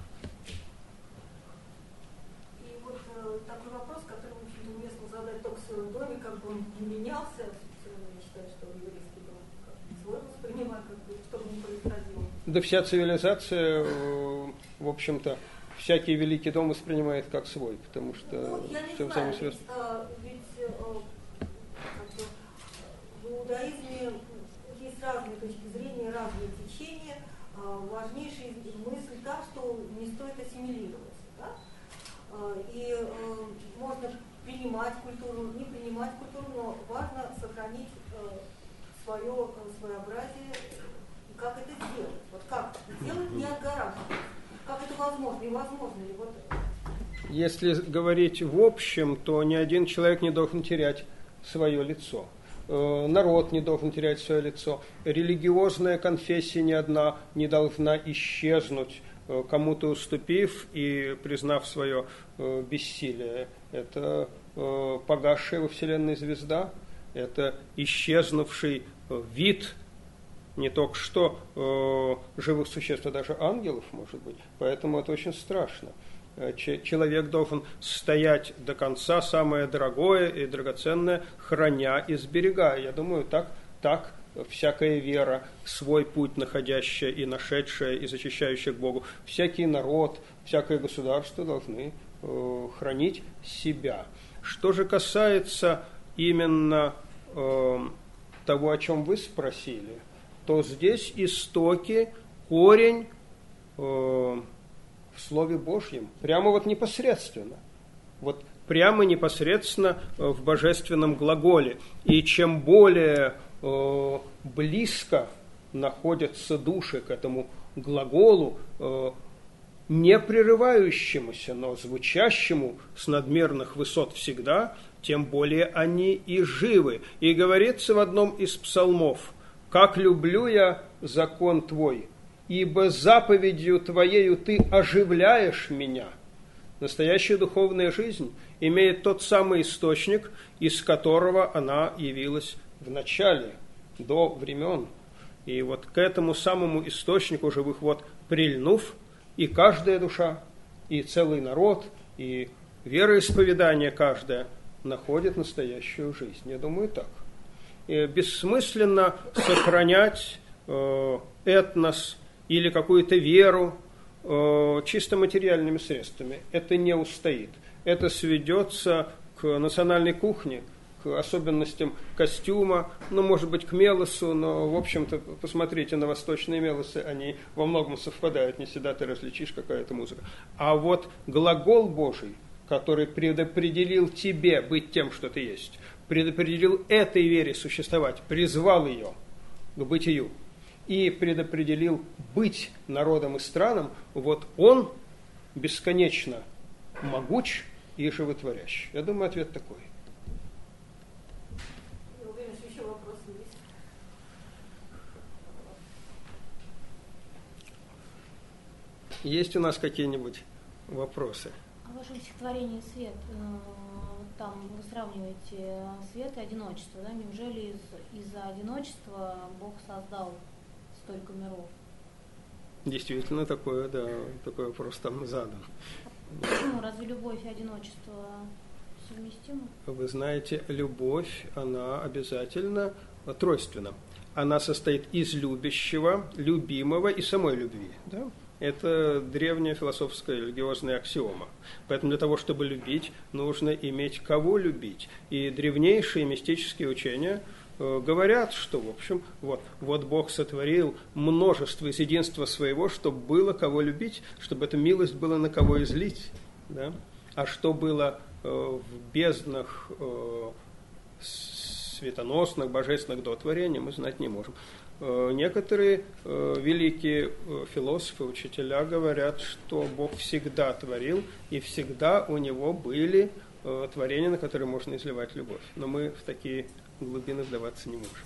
Speaker 1: И вот э, такой вопрос, который очень уместно задать только в своем доме, как бы он не менялся, я считаю, что еврейский дом свой воспринимает, как бы, что бы ни происходило.
Speaker 2: Да вся цивилизация, в общем-то, всякий великий дом воспринимает как свой, потому что
Speaker 1: ну, я не
Speaker 2: все
Speaker 1: знаю,
Speaker 2: сами
Speaker 1: ведь, а, ведь а, как бы, в иудаизме есть разные точки зрения, разные течения. Важнейшая мысль та, что не стоит ассимилироваться. Да? И э, можно принимать культуру, не принимать культуру, но важно сохранить э, свое своеобразие. И как это сделать? Вот как сделать, не отгораживаясь? Как это возможно? Невозможно ли? Вот...
Speaker 2: Если говорить в общем, то ни один человек не должен терять свое лицо. Народ не должен терять свое лицо. Религиозная конфессия ни одна не должна исчезнуть, кому-то уступив и признав свое бессилие. Это погасшая во Вселенной звезда, это исчезнувший вид не только что живых существ, а даже ангелов, может быть. Поэтому это очень страшно. Человек должен стоять до конца, самое дорогое и драгоценное, храня и сберегая. Я думаю, так, так всякая вера, свой путь находящая и нашедшая, и зачищающая к Богу, всякий народ, всякое государство должны э, хранить себя. Что же касается именно э, того, о чем вы спросили, то здесь истоки, корень э, в Слове Божьем, прямо вот непосредственно, вот прямо непосредственно в божественном глаголе. И чем более э, близко находятся души к этому глаголу, э, не прерывающемуся, но звучащему с надмерных высот всегда, тем более они и живы. И говорится в одном из псалмов: «Как люблю я закон Твой, ибо заповедью Твоею Ты оживляешь меня». Настоящая духовная жизнь имеет тот самый источник, из которого она явилась в начале, до времен. И вот к этому самому источнику живых вод прильнув, и каждая душа, и целый народ, и вероисповедание каждое находит настоящую жизнь. Я думаю, так. И бессмысленно сохранять э, этнос или какую-то веру э, чисто материальными средствами. Это не устоит. Это сведется к национальной кухне, к особенностям костюма, ну, может быть, к мелосу, но, в общем-то, посмотрите на восточные мелосы, они во многом совпадают, не всегда ты различишь, какая это музыка. А вот глагол Божий, который предопределил тебе быть тем, что ты есть, предопределил этой вере существовать, призвал ее к бытию и предопределил быть народом и странам, вот он бесконечно могуч и животворящий. Я думаю, ответ такой.
Speaker 1: Я уверен, что еще вопросы есть.
Speaker 2: Есть у нас какие-нибудь вопросы?
Speaker 5: В вашем стихотворении «Свет», там вы сравниваете свет и одиночество, да? Неужели из, из-за одиночества Бог создал столько миров?
Speaker 2: Действительно, такое, да, такой вопрос там задан.
Speaker 5: Почему? Разве любовь и одиночество совместимы?
Speaker 2: Вы знаете, любовь, она обязательно тройственна. Она состоит из любящего, любимого и самой любви. Да? Это древняя философская религиозная аксиома. Поэтому для того, чтобы любить, нужно иметь кого любить. И древнейшие мистические учения э, говорят, что, в общем, вот, вот Бог сотворил множество из единства своего, чтобы было кого любить, чтобы эта милость была на кого излить. Да? А что было э, в безднах э, светоносных, божественных до творения, мы знать не можем. Некоторые э, великие э, философы, учителя говорят, что Бог всегда творил, и всегда у Него были э, творения, на которые можно изливать любовь. Но мы в такие глубины вдаваться не можем.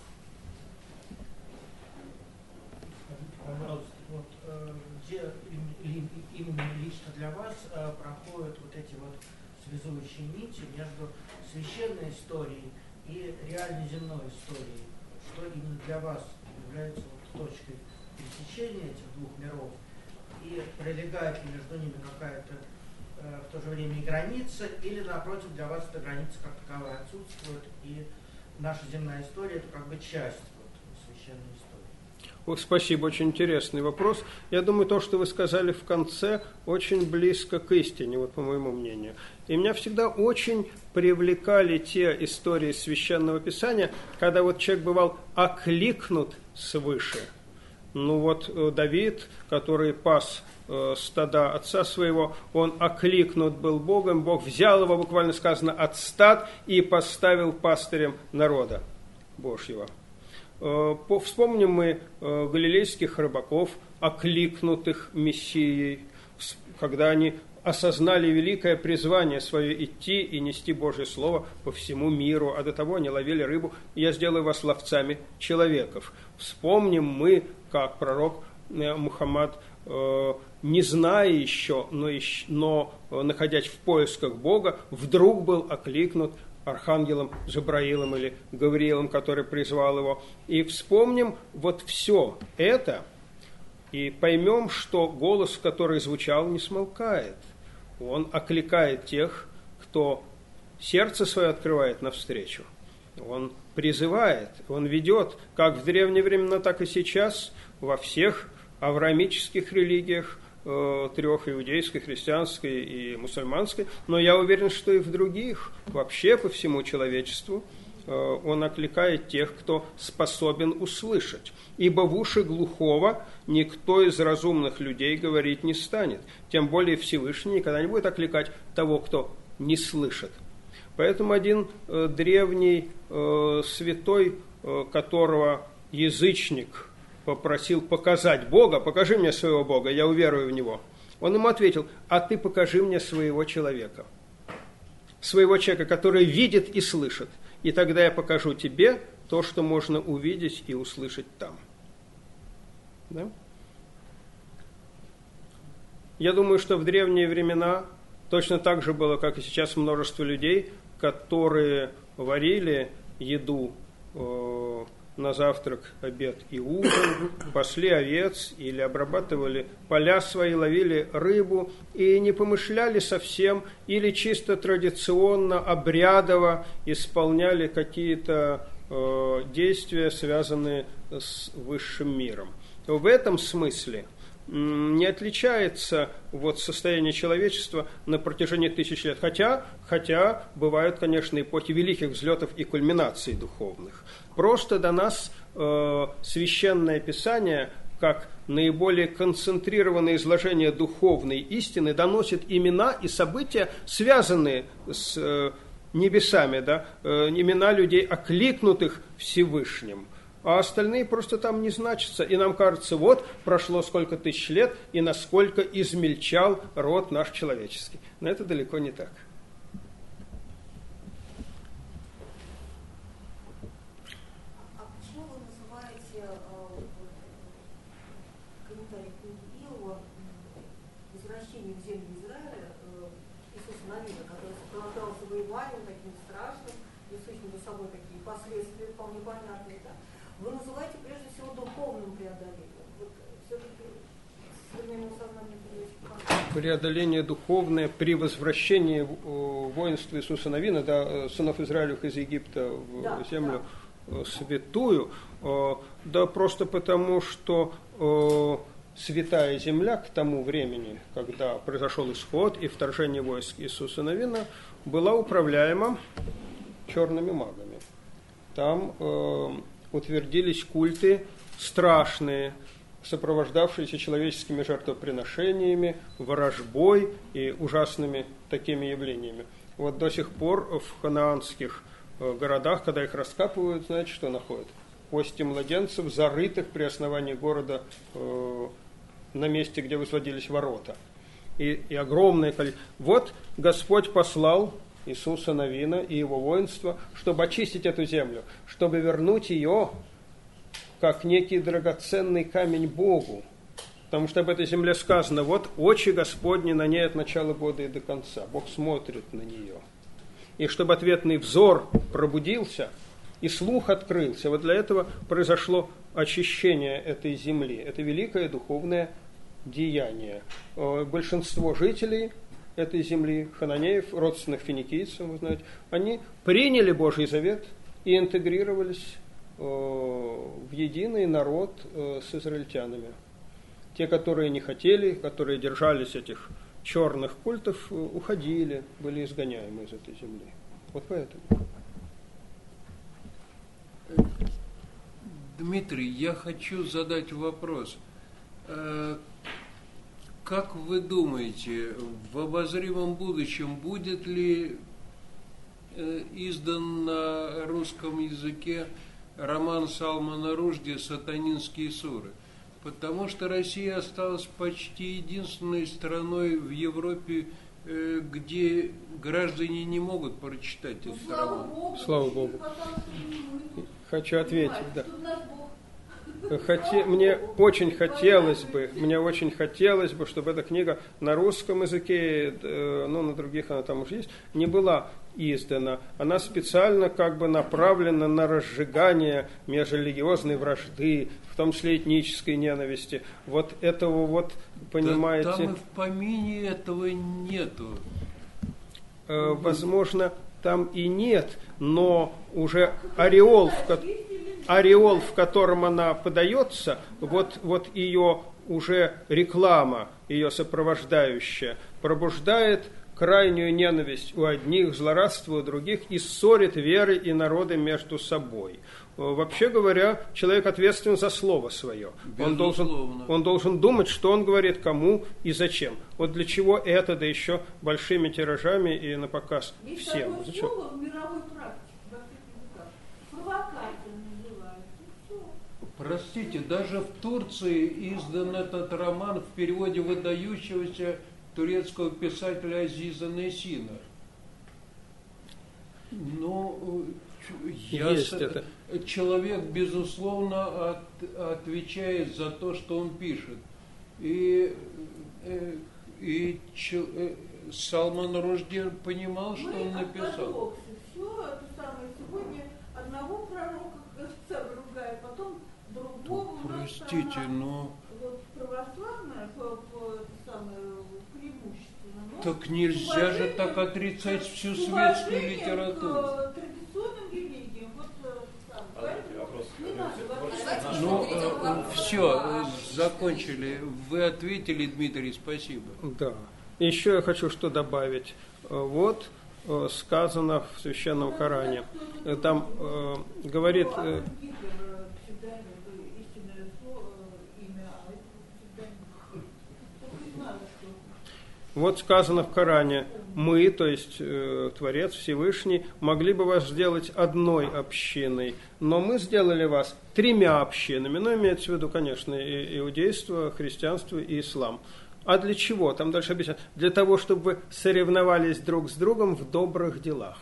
Speaker 6: Пожалуйста, вот, э, где им, именно лично для вас э, проходят вот эти вот связующие нити между священной историей и реальной земной историей? Что именно для вас является вот точкой пересечения этих двух миров, и пролегает ли между ними какая-то э, в то же время и граница, или напротив для вас эта граница как таковая отсутствует, и наша земная история это как бы часть вот, священной истории?
Speaker 2: О, спасибо, очень интересный вопрос. Я думаю, то, что вы сказали в конце, очень близко к истине, вот по моему мнению. И меня всегда очень привлекали те истории Священного Писания, когда вот человек бывал окликнут свыше. Ну вот Давид, который пас э, стада отца своего, он окликнут был Богом, Бог взял его, буквально сказано, от стад и поставил пастырем народа Божьего. Э, по, вспомним мы э, галилейских рыбаков, окликнутых Мессией, когда они осознали великое призвание свое идти и нести Божье Слово по всему миру, а до того они ловили рыбу, и я сделаю вас ловцами человеков. Вспомним мы, как пророк Мухаммад, не зная еще, но, но находясь в поисках Бога, вдруг был окликнут архангелом Джабраилом или Гавриилом, который призвал его. И вспомним вот все это, и поймем, что голос, который звучал, не смолкает. Он окликает тех, кто сердце свое открывает навстречу. Он призывает, он ведет, как в древние времена, так и сейчас, во всех авраамических религиях, э, трех, иудейской, христианской и мусульманской, но я уверен, что и в других, вообще по всему человечеству, э, он окликает тех, кто способен услышать. Ибо в уши глухого никто из разумных людей говорить не станет. Тем более Всевышний никогда не будет окликать того, кто не слышит. Поэтому один э, древний э, святой, э, которого язычник попросил показать Бога, покажи мне своего Бога, я уверую в Него. Он ему ответил, а ты покажи мне своего человека. Своего человека, который видит и слышит. И тогда я покажу тебе то, что можно увидеть и услышать там. Да? Я думаю, что в древние времена точно так же было, как и сейчас, множество людей, которые варили еду э, на завтрак, обед и ужин, пасли овец или обрабатывали поля свои, ловили рыбу и не помышляли совсем или чисто традиционно, обрядово исполняли какие-то э, действия, связанные с высшим миром. В этом смысле не отличается вот состояние человечества на протяжении тысяч лет. Хотя, хотя бывают, конечно, эпохи великих взлетов и кульминаций духовных. Просто до нас э, Священное Писание, как наиболее концентрированное изложение духовной истины, доносит имена и события, связанные с э, небесами, да, э, имена людей, окликнутых Всевышним. А остальные просто там не значатся. И нам кажется, вот прошло сколько тысяч лет, и насколько измельчал род наш человеческий. Но это далеко не так.
Speaker 7: А почему вы называете комментарий книги Иова возвращение в землю Израиля Иисуса Навина, который сопровождал завоеванием таким страшным, несущим за собой такие последствия вполне понятные, да? Вы называете прежде всего духовным преодолением. Вот все-таки современное сознание
Speaker 2: преодоление духовное при возвращении воинства Иисуса Навина, да, сынов Израилевых из Египта в да, землю да. святую, да просто потому, что святая земля к тому времени, когда произошел исход и вторжение войск Иисуса Навина, была управляема черными магами. Там э, утвердились культы страшные, сопровождавшиеся человеческими жертвоприношениями, ворожбой и ужасными такими явлениями. Вот до сих пор в ханаанских э, городах, когда их раскапывают, знаете, что находят? Кости младенцев, зарытых при основании города э, на месте, где возводились ворота. И, и огромное количество. Вот Господь послал Иисуса Навина и его воинство, чтобы очистить эту землю, чтобы вернуть ее как некий драгоценный камень Богу. Потому что об этой земле сказано: вот очи Господни на ней от начала года и до конца. Бог смотрит на нее. И чтобы ответный взор пробудился, и слух открылся. Вот для этого произошло очищение этой земли. Это великое духовное деяние. Большинство жителей этой земли, хананеев, родственных финикийцев, вы знаете, они приняли Божий завет и интегрировались в единый народ с израильтянами. Те, которые не хотели, которые держались этих черных культов, уходили, были изгоняемы из этой земли. Вот поэтому.
Speaker 8: Дмитрий, я хочу задать вопрос. Как вы думаете, в обозримом будущем будет ли издан на русском языке роман Салмана Ружди «Сатанинские суры»? Потому что Россия осталась почти единственной страной в Европе, где граждане не могут прочитать этот роман.
Speaker 2: Слава Богу. Хочу ответить, да. Хоте, мне очень хотелось бы, мне очень хотелось бы, чтобы эта книга на русском языке, ну, на других она там уже есть, не была издана. Она специально как бы направлена на разжигание межрелигиозной вражды, в том числе этнической ненависти. Вот этого вот, понимаете...
Speaker 8: Да, там и в помине этого нету.
Speaker 2: Э, возможно, там и нет, но уже ореол, в котором... ореол, в котором она подается, вот, вот ее уже реклама, ее сопровождающая, пробуждает крайнюю ненависть у одних, злорадство у других и ссорит веры и народы между собой. Вообще говоря, человек ответственен за слово свое. Он должен, он должен думать, что он говорит, кому и зачем. Вот для чего это, да еще большими тиражами и на показ
Speaker 7: есть
Speaker 2: всем.
Speaker 7: Есть такое слово в мировой практике, провокация.
Speaker 8: Простите, даже в Турции издан этот роман в переводе выдающегося турецкого писателя Азиза Несина. Ну, я с... это. Человек, безусловно, от, отвечает за то, что он пишет. И, и, и Салман Ружди понимал, что
Speaker 7: Мы
Speaker 8: он написал.
Speaker 7: Все это самое сегодня одного пророка ругает, потом другого.
Speaker 8: Простите, но...
Speaker 7: Вот православное самое преимущественно.
Speaker 8: Так нельзя же так отрицать всю светскую литературу.
Speaker 7: Традиционным религиям. Вот,
Speaker 8: ну, э, все, закончили. Вы ответили, Дмитрий, спасибо.
Speaker 2: Да. Еще я хочу что добавить. Вот сказано в Священном Коране. Там э, говорит... Э, Вот сказано в Коране: мы, то есть э, Творец Всевышний, могли бы вас сделать одной общиной, но мы сделали вас тремя общинами. Ну, имеется в виду, конечно, и иудейство, христианство и ислам. А для чего? Там дальше объясняют. Для того, чтобы вы соревновались друг с другом в добрых делах.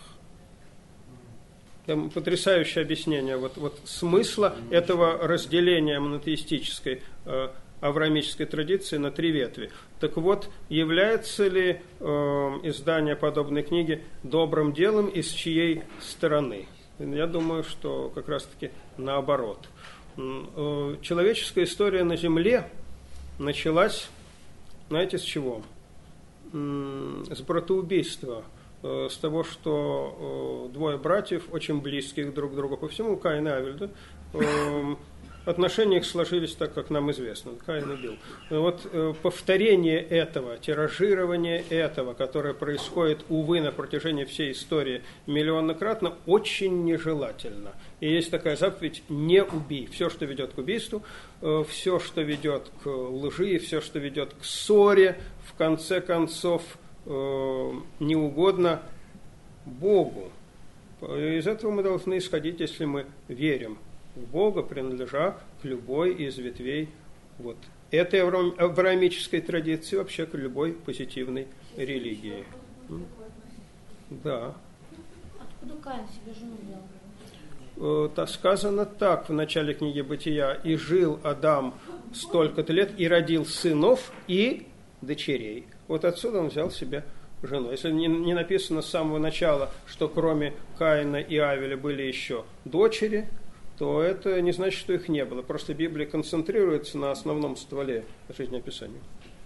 Speaker 2: Там потрясающее объяснение вот, вот смысла этого разделения монотеистической э, авраамической традиции на три ветви. Так вот, является ли э, издание подобной книги добрым делом и с чьей стороны? Я думаю, что как раз-таки наоборот. Э, человеческая история на Земле началась, знаете, с чего? Э, с братоубийства. Э, с того, что э, двое братьев, очень близких друг к другу по всему, Каин и Авель, да, э, отношения их сложились так, как нам известно. Каин убил. Вот э, повторение этого, тиражирование этого, которое происходит, увы, на протяжении всей истории миллионнократно, очень нежелательно. И есть такая заповедь: не убей. Все, что ведет к убийству, э, все, что ведет к лжи, все, что ведет к ссоре, в конце концов, э, не угодно Богу. Из этого мы должны исходить, если мы верим в Бога, принадлежа к любой из ветвей вот этой авраамической традиции, вообще к любой позитивной религии. Да.
Speaker 5: Откуда Каин себе жену взял?
Speaker 2: Так сказано так в начале книги Бытия: «И жил Адам столько-то лет, и родил сынов и дочерей». Вот отсюда он взял себе жену. Если не, не написано с самого начала, что кроме Каина и Авеля были еще дочери, то это не значит, что их не было. Просто Библия концентрируется на основном стволе жизнеописания.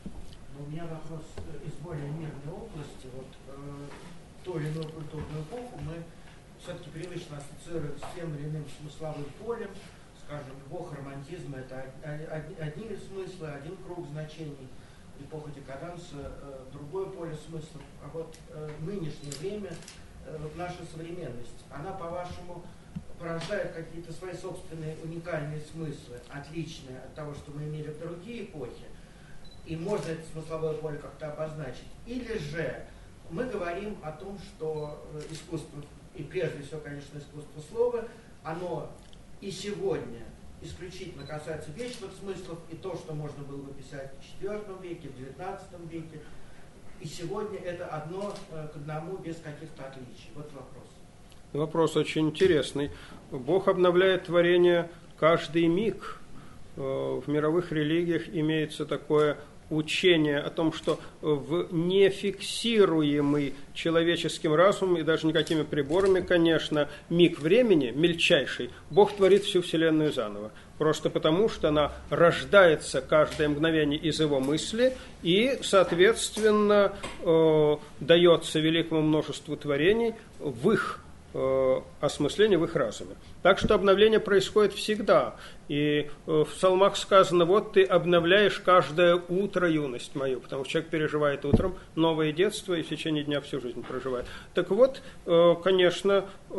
Speaker 6: У меня вопрос из более мирной области. Вот э, ту или иную культурную эпоху мы все-таки привычно ассоциируем с тем или иным смысловым полем. Скажем, эпоха романтизма — это одни смыслы, один круг значений. Эпоха декаданса э, другое поле смыслов. А вот э, нынешнее время, э, наша современность, она, по-вашему, порождает какие-то свои собственные уникальные смыслы, отличные от того, что мы имели в другие эпохи, и можно это смысловое поле как-то обозначить. Или же мы говорим о том, что искусство, и прежде всего, конечно, искусство слова, оно и сегодня исключительно касается вечных смыслов, и то, что можно было бы писать в четвёртом веке, в девятнадцатом веке, и сегодня это одно к одному без каких-то отличий. Вот вопрос.
Speaker 2: Вопрос очень интересный. Бог обновляет творение каждый миг. В мировых религиях имеется такое учение о том, что в нефиксируемый человеческим разумом и даже никакими приборами, конечно, миг времени, мельчайший, Бог творит всю Вселенную заново. Просто потому, что она рождается каждое мгновение из его мысли и, соответственно, э, дается великому множеству творений в их осмысление, в их разуме. Так что обновление происходит всегда. И в псалмах сказано: вот ты обновляешь каждое утро юность мою, потому что человек переживает утром новое детство и в течение дня всю жизнь проживает. Так вот, конечно,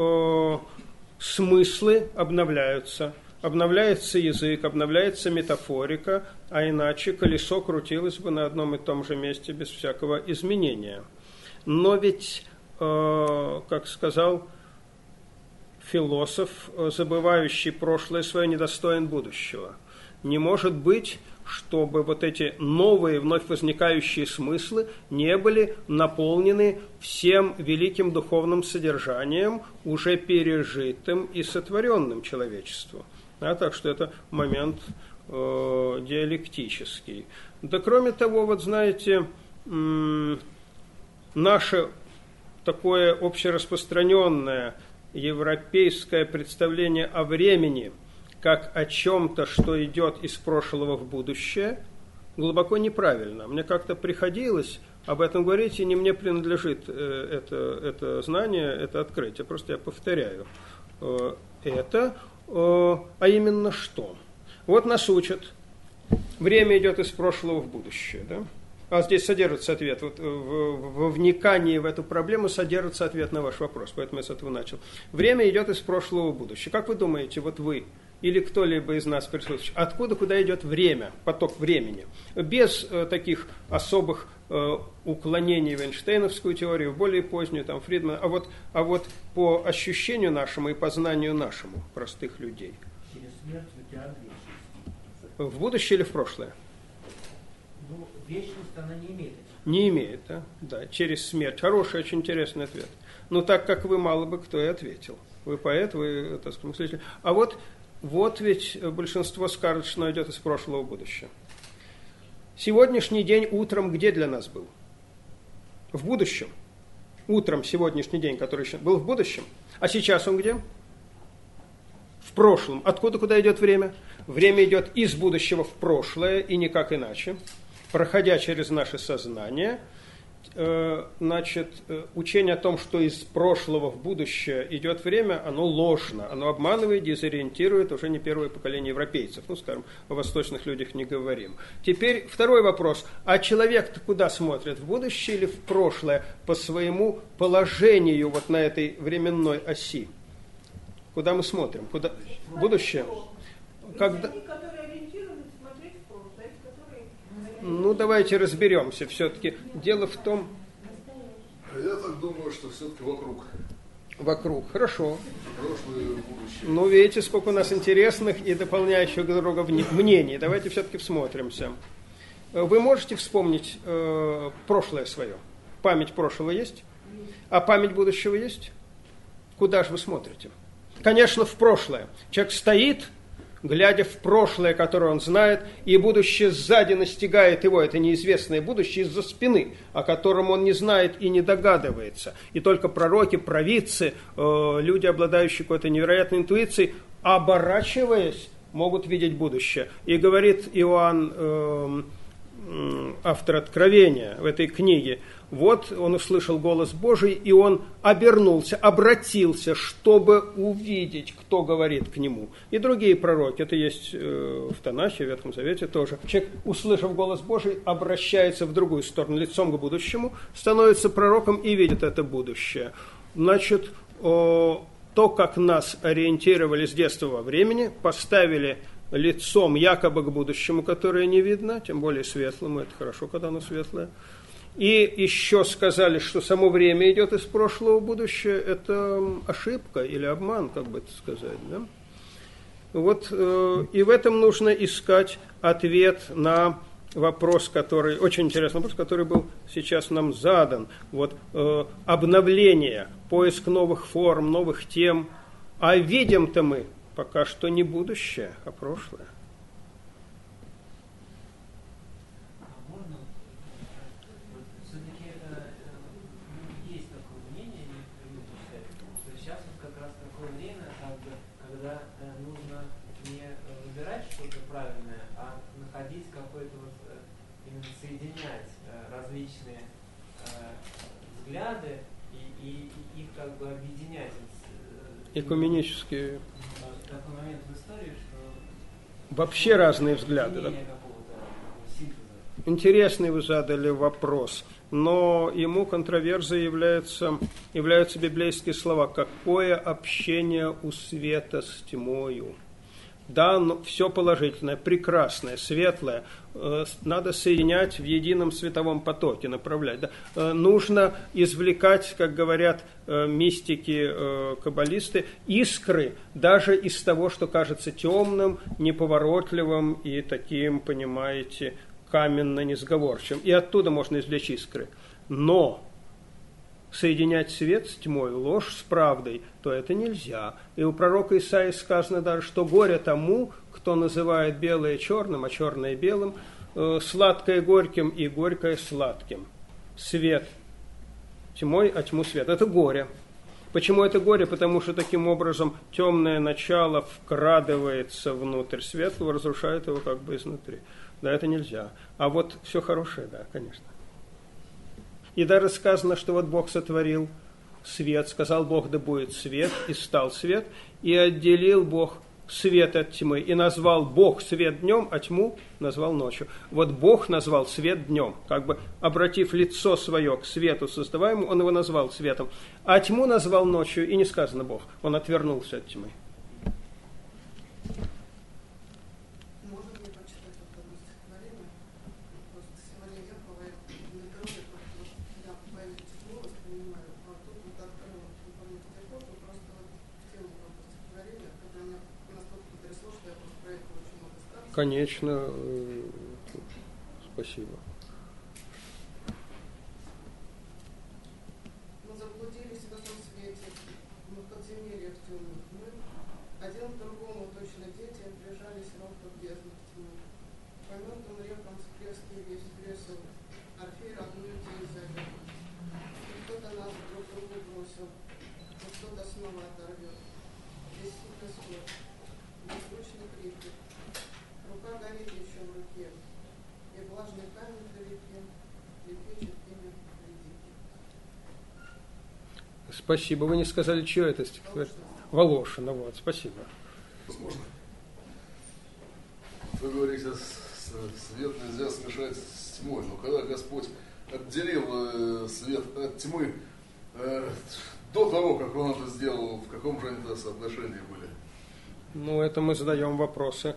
Speaker 2: смыслы обновляются. Обновляется язык, обновляется метафорика, а иначе колесо крутилось бы на одном и том же месте без всякого изменения. Но ведь, как сказал философ, забывающий прошлое свое, недостоин будущего. Не может быть, чтобы вот эти новые, вновь возникающие смыслы не были наполнены всем великим духовным содержанием, уже пережитым и сотворенным человечеству. А, так что это момент э, диалектический. Да кроме того, вот знаете, м- наше такое общераспространенное европейское представление о времени как о чем-то, что идет из прошлого в будущее, глубоко неправильно. Мне как-то приходилось об этом говорить, и не мне принадлежит это, это знание, это открытие. Просто я повторяю это. А именно что? Вот нас учат. Время идет из прошлого в будущее, да? А здесь содержится ответ. Вот во вникании в эту проблему содержится ответ на ваш вопрос, поэтому я с этого начал. Время идет из прошлого в будущее. Как вы думаете, вот вы или кто-либо из нас присутствующих, откуда, куда идет время, поток времени? Без э, таких особых э, уклонений в Эйнштейновскую теорию, в более позднюю, там, Фридмана, а вот, а вот по ощущению нашему и познанию нашему, простых людей.
Speaker 6: Через смерть в океан вечности.
Speaker 2: В будущее или в прошлое?
Speaker 6: Ну, вечность она не имеет.
Speaker 2: Не имеет, да? Да, через смерть. Хороший, очень интересный ответ. Но так как вы, мало бы кто и ответил. Вы поэт, вы, так сказать, мыслитель. А вот, вот ведь большинство скажет, что идет из прошлого в будущее. Сегодняшний день утром где для нас был? В будущем. Утром сегодняшний день, который еще был в будущем. А сейчас он где? В прошлом. Откуда, куда идет время? Время идет из будущего в прошлое и никак иначе, проходя через наше сознание, значит, учение о том, что из прошлого в будущее идет время, оно ложно, оно обманывает, дезориентирует уже не первое поколение европейцев. Ну, скажем, о восточных людях не говорим. Теперь второй вопрос. А человек-то куда смотрит? В будущее или в прошлое? По своему положению вот на этой временной оси. Куда мы смотрим? Куда? Будущее? Когда... Ну, давайте разберемся. Все-таки дело в том...
Speaker 9: Я так думаю, что все-таки вокруг.
Speaker 2: Вокруг. Хорошо.
Speaker 9: Прошлое и будущее.
Speaker 2: Ну, видите, сколько у нас интересных и дополняющих друг друга мнений. Давайте все-таки всмотримся. Вы можете вспомнить э, прошлое свое? Память прошлого есть? А память будущего есть? Куда же вы смотрите? Конечно, в прошлое. Человек стоит, глядя в прошлое, которое он знает, и будущее сзади настигает его, это неизвестное будущее из-за спины, о котором он не знает и не догадывается. И только пророки, провидцы, э, люди, обладающие какой-то невероятной интуицией, оборачиваясь, могут видеть будущее. И говорит Иоанн, э, э, автор Откровения в этой книге, вот он услышал голос Божий, и он обернулся, обратился, чтобы увидеть, кто говорит к нему. И другие пророки, это есть в Танахе, в Ветхом Завете тоже. Человек, услышав голос Божий, обращается в другую сторону, лицом к будущему, становится пророком и видит это будущее. Значит, то, как нас ориентировали с детства во времени, поставили лицом якобы к будущему, которое не видно, тем более светлому, это хорошо, когда оно светлое. И еще сказали, что само время идет из прошлого в будущее, это ошибка или обман, как бы это сказать. Да? Вот, э, и в этом нужно искать ответ на вопрос, который, очень интересный вопрос, который был сейчас нам задан. Вот, э, обновление, поиск новых форм, новых тем. А видим-то мы пока что не будущее, а прошлое.
Speaker 10: Различные э, взгляды и, и, и их как бы объединять.
Speaker 2: Экуменические.
Speaker 10: Такой момент в истории, что
Speaker 2: вообще разные взгляды. Да? Интересный вы задали вопрос, но ему контроверзией являются, являются библейские слова. Какое общение у света с тьмою? Да, но все положительное, прекрасное, светлое э, надо соединять в едином световом потоке, направлять. Да? Э, нужно извлекать, как говорят э, мистики, э, каббалисты, искры даже из того, что кажется темным, неповоротливым и таким, понимаете, каменно-несговорчивым. И оттуда можно извлечь искры. Но соединять свет с тьмой, ложь с правдой, то это нельзя. И у пророка Исаии сказано даже, что горе тому, кто называет белое черным, а черное белым, э, сладкое горьким и горькое сладким. Свет тьмой, а тьму свет. Это горе. Почему это горе? Потому что таким образом темное начало вкрадывается внутрь светлого, разрушает его как бы изнутри. Да, это нельзя. А вот все хорошее, да, конечно. И даже сказано, что вот Бог сотворил свет, сказал Бог, да будет свет, и стал свет, и отделил Бог свет от тьмы, и назвал Бог свет днем, а тьму назвал ночью. Вот Бог назвал свет днем, как бы обратив лицо свое к свету создаваемому, он его назвал светом, а тьму назвал ночью, и не сказано Бог, он отвернулся от тьмы. Конечно, спасибо.
Speaker 11: Мы заблудились в этом свете, мы в подземельях темных. Мы один к другому точно дети прижались ров под бездну тьмы. По мертвым рекам сплески весь плесел, Орфей родную день зовет. Кто-то нас друг другу бросил, кто-то снова оторвет. Бессильный слов, беззвучный крик. Рука горит еще в руке, и влажный камень
Speaker 2: Спасибо. Вы не сказали, чье это стихотворение? Волошина. Вот, спасибо.
Speaker 9: Возможно. Вы говорите, свет нельзя смешать с тьмой. Но когда Господь отделил э, свет от тьмы, э, до того, как Он это сделал, в каком же они соотношении были?
Speaker 2: Ну, это мы задаем вопросы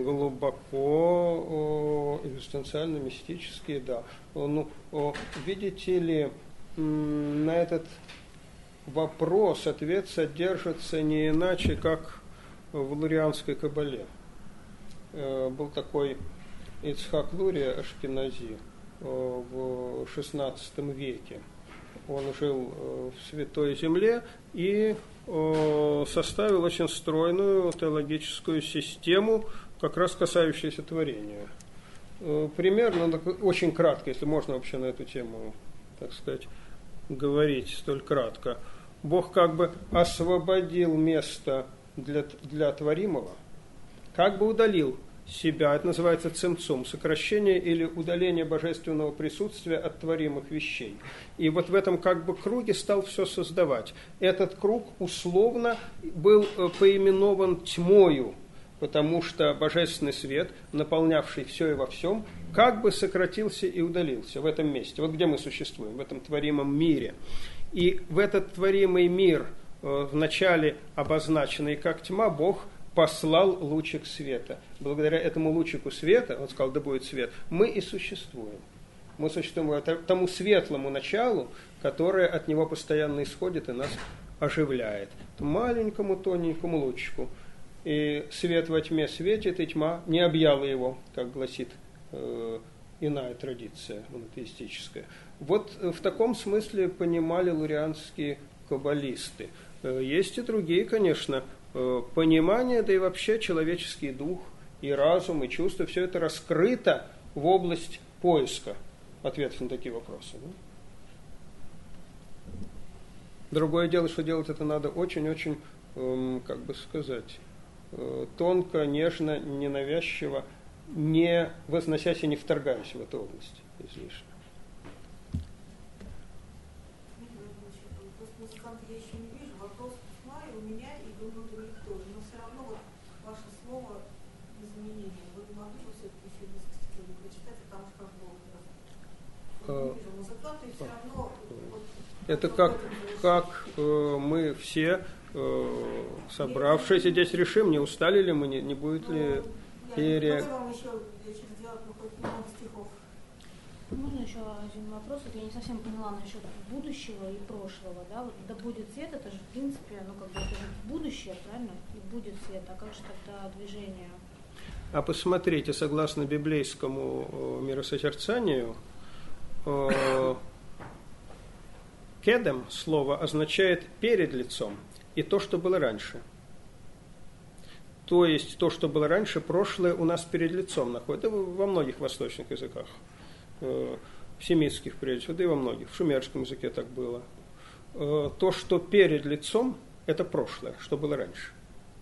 Speaker 2: глубоко экзистенциально-мистические, да. Ну, видите ли, на этот вопрос ответ содержится не иначе, как в лурианской кабале. Был такой Ицхак Лурия Ашкенази в шестнадцатом веке. Он жил в Святой Земле и составил очень стройную теологическую систему, как раз касающуюся творения. Примерно, очень кратко, если можно вообще на эту тему, так сказать, говорить столь кратко. Бог как бы освободил место для, для творимого, как бы удалил себя, это называется цимцум, сокращение или удаление божественного присутствия от творимых вещей. И вот в этом как бы круге стал все создавать. Этот круг условно был поименован тьмою, потому что божественный свет, наполнявший все и во всем, как бы сократился и удалился в этом месте. Вот где мы существуем, в этом творимом мире. И в этот творимый мир, вначале обозначенный как тьма, Бог послал лучик света. Благодаря этому лучику света, он сказал, да будет свет, мы и существуем. Мы существуем тому светлому началу, которое от него постоянно исходит и нас оживляет. Маленькому тоненькому лучику. И свет во тьме светит, и тьма не объяла его, как гласит э, иная традиция монотеистическая. Вот в таком смысле понимали лурианские каббалисты. Есть и другие, конечно, понимание, да и вообще человеческий дух, и разум, и чувства, все это раскрыто в область поиска ответов на такие вопросы. Да? Другое дело, что делать это надо очень-очень, эм, как бы сказать, э, тонко, нежно, ненавязчиво, не возносясь и не вторгаясь в эту область излишне.
Speaker 7: Музыканта я еще не вижу, вопрос весьма и у меня, и думаю, у них тоже. Но все равно вот ваше слово изменение. Вы не могли бы все-таки еще несколько стихов прочитать, потому что как было раз. Я не вижу музыканта, и все равно... Вот,
Speaker 2: это как, как э, мы все, э, собравшиеся здесь, решим, не устали ли мы, не, не будет
Speaker 7: ну,
Speaker 2: ли...
Speaker 7: Я не вам еще через сделать хоть много стихов.
Speaker 5: Можно еще один вопрос? Вот я не совсем поняла насчет будущего и прошлого, да? Вот да будет свет, это же в принципе, ну как бы это же будущее, правильно? И будет свет, а как же тогда движение?
Speaker 2: А посмотрите, согласно библейскому э, миросозерцанию, э, кедем слово означает перед лицом и то, что было раньше. То есть то, что было раньше, прошлое у нас перед лицом находится. Во многих восточных языках. В семитских, прежде всего, да и во многих. В шумерском языке так было. То, что перед лицом, это прошлое, что было раньше.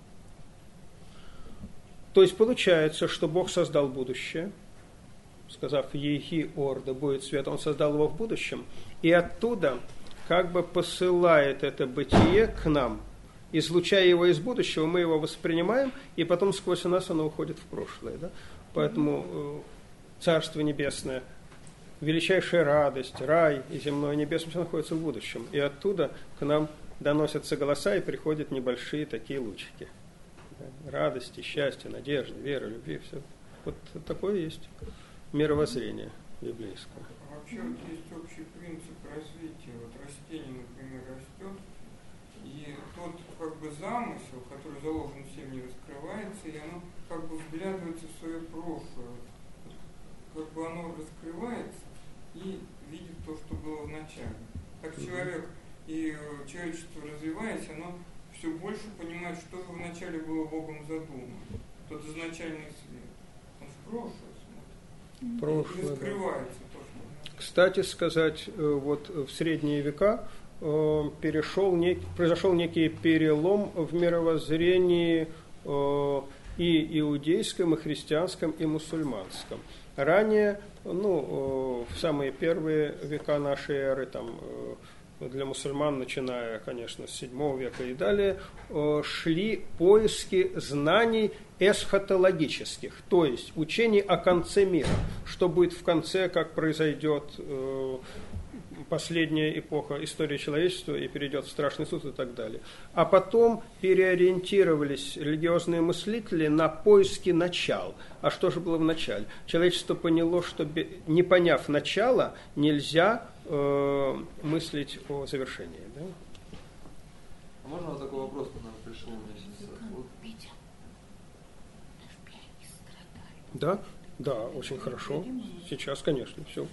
Speaker 2: То есть получается, что Бог создал будущее, сказав «Ехи ор, да будет свет», Он создал его в будущем, и оттуда как бы посылает это бытие к нам. Излучая его из будущего, мы его воспринимаем, и потом сквозь нас оно уходит в прошлое. Да? Поэтому э, Царство Небесное, величайшая радость, рай и земное небесное все находится в будущем. И оттуда к нам доносятся голоса, и приходят небольшие такие лучики. Да? Радости, счастья, надежды, веры, любви. Все. Вот такое есть мировоззрение библейское.
Speaker 12: А вообще вот есть общий принцип развития. Вот растение, например, растет, и тот как бы замысел, который заложен в семени, раскрывается, и оно как бы вглядывается в свое прошлое. Как бы оно раскрывается и видит то, что было в начале. Так человек и человечество, развиваясь, оно все больше понимает, что же вначале было Богом задумано. Тот изначальный свет. Он в прошлое смотрит.
Speaker 2: Прошлое,
Speaker 12: и раскрывается
Speaker 2: да.
Speaker 12: То, что...
Speaker 2: Кстати сказать, вот в средние века перешел нек, произошел некий перелом в мировоззрении и иудейском, и христианском, и мусульманском. Ранее, ну, в самые первые века нашей эры, там, для мусульман, начиная, конечно, с седьмого века и далее, шли поиски знаний эсхатологических, то есть учений о конце мира, что будет в конце, как произойдет последняя эпоха истории человечества и перейдет в страшный суд и так далее. А потом переориентировались религиозные мыслители на поиски начал. А что же было в начале? Человечество поняло, что не поняв начала, нельзя э, мыслить о завершении. Да?
Speaker 13: А можно вот такой вопрос, который пришел у меня сейчас? Вот.
Speaker 2: Да, да, очень хорошо. Сейчас, конечно, все.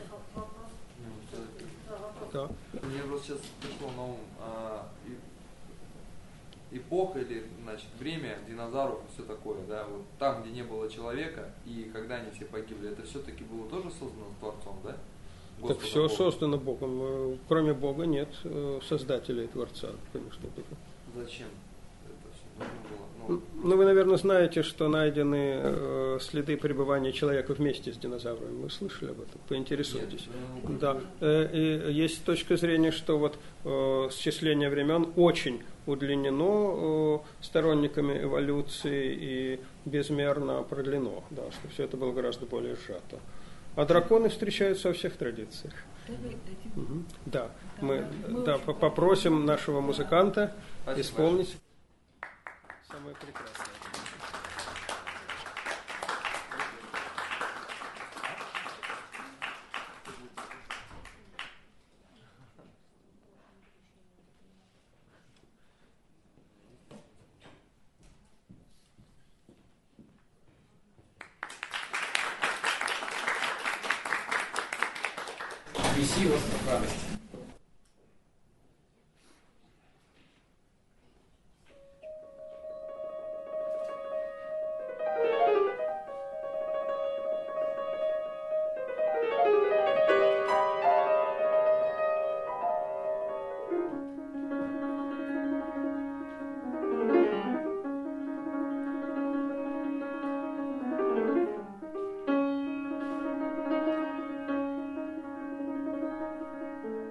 Speaker 2: Да.
Speaker 13: Мне просто сейчас пришло на ум а, и, эпоха или, значит, время динозавров и все такое, да, вот там, где не было человека, и когда они все погибли, это все-таки было тоже создано Творцом, да?
Speaker 2: Так все Богом. Создано Богом. Кроме Бога нет создателя и Творца, конечно.
Speaker 13: Зачем это все нужно было?
Speaker 2: Ну, ну, вы, наверное, знаете, что найдены э, следы пребывания человека вместе с динозаврами. Вы слышали об этом? Поинтересуйтесь. Нет, да. Э, и есть точка зрения, что вот э, счисление времен очень удлинено э, сторонниками эволюции и безмерно продлено, да, что все это было гораздо более сжато. А драконы встречаются во всех традициях. Угу. Да, мы да, попросим нашего музыканта исполнить самое прекрасное.
Speaker 3: Виси остров радости.
Speaker 7: Thank you.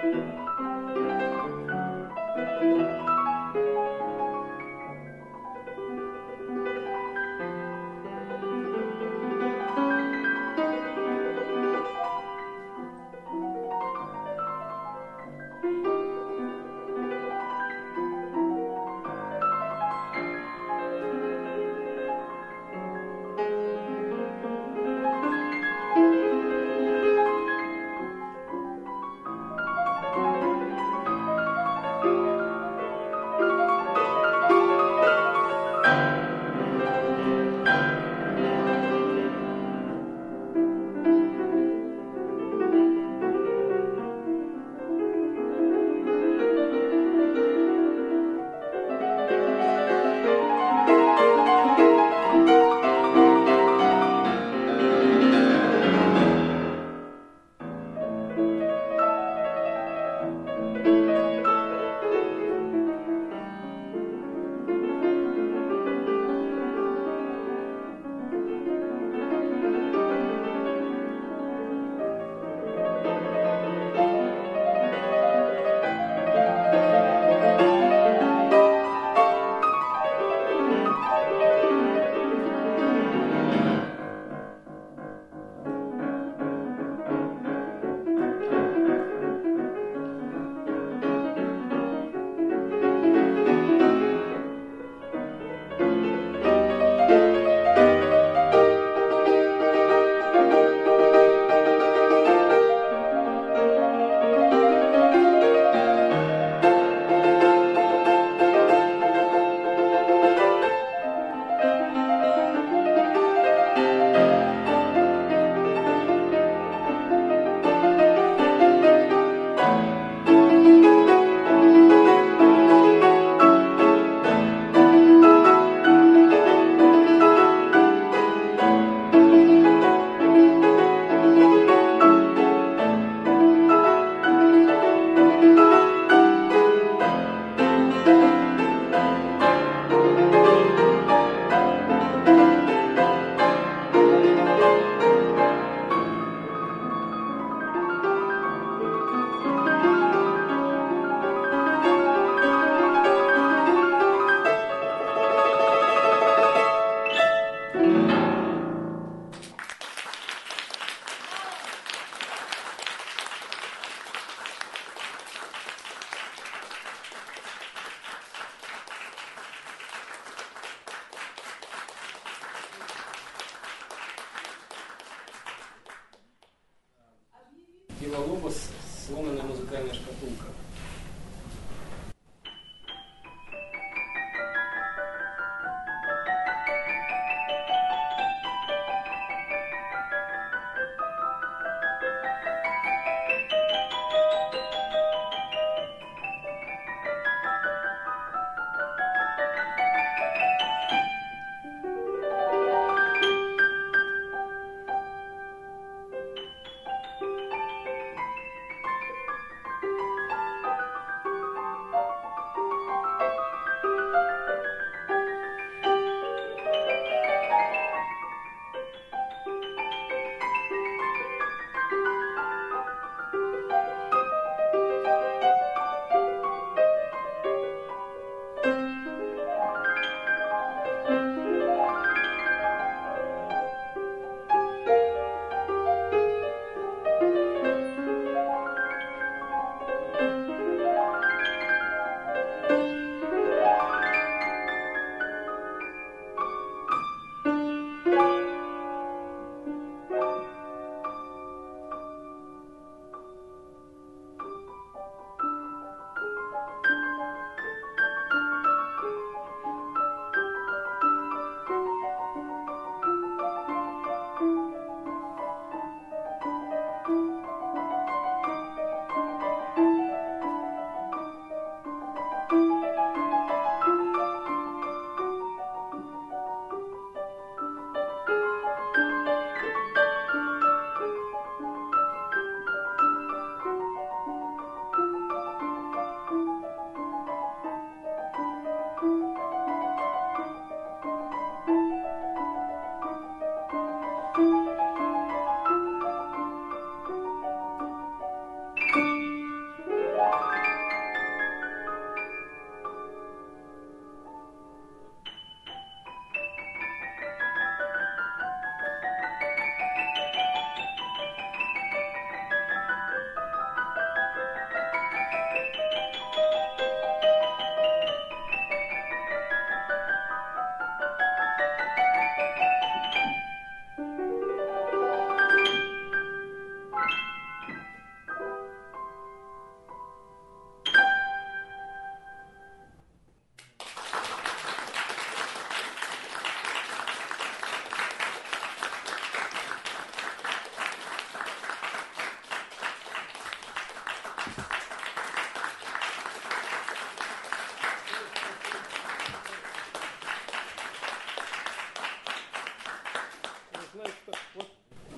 Speaker 3: Вилла-Лобос, сломанная музыкальная шкатулка.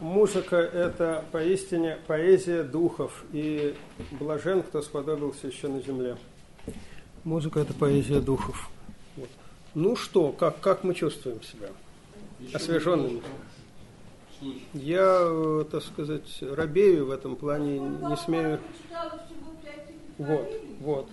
Speaker 2: музыка – это поистине поэзия духов, и блажен, кто сподобился еще на земле. Музыка – это поэзия духов. Вот. Ну что, как, как мы чувствуем себя? Еще освеженными. Я, так сказать, робею в этом плане, не смею. Вот, вот.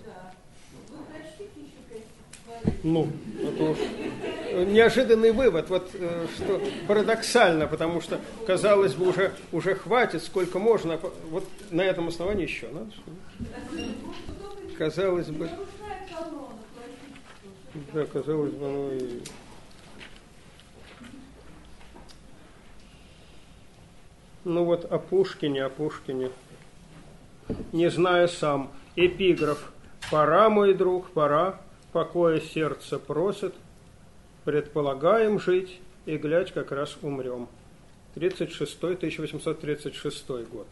Speaker 2: Ну, это уж неожиданный вывод, вот что парадоксально, потому что, казалось бы, уже, уже хватит, сколько можно, вот на этом основании еще надо. Казалось бы, да, казалось бы, ну и... Ну вот о Пушкине, о Пушкине. Не знаю сам, эпиграф. Пора, мой друг, пора, покоя сердце просит, предполагаем жить, и, глядь, как раз умрем. тридцать шестой, тысяча восемьсот тридцать шестой год.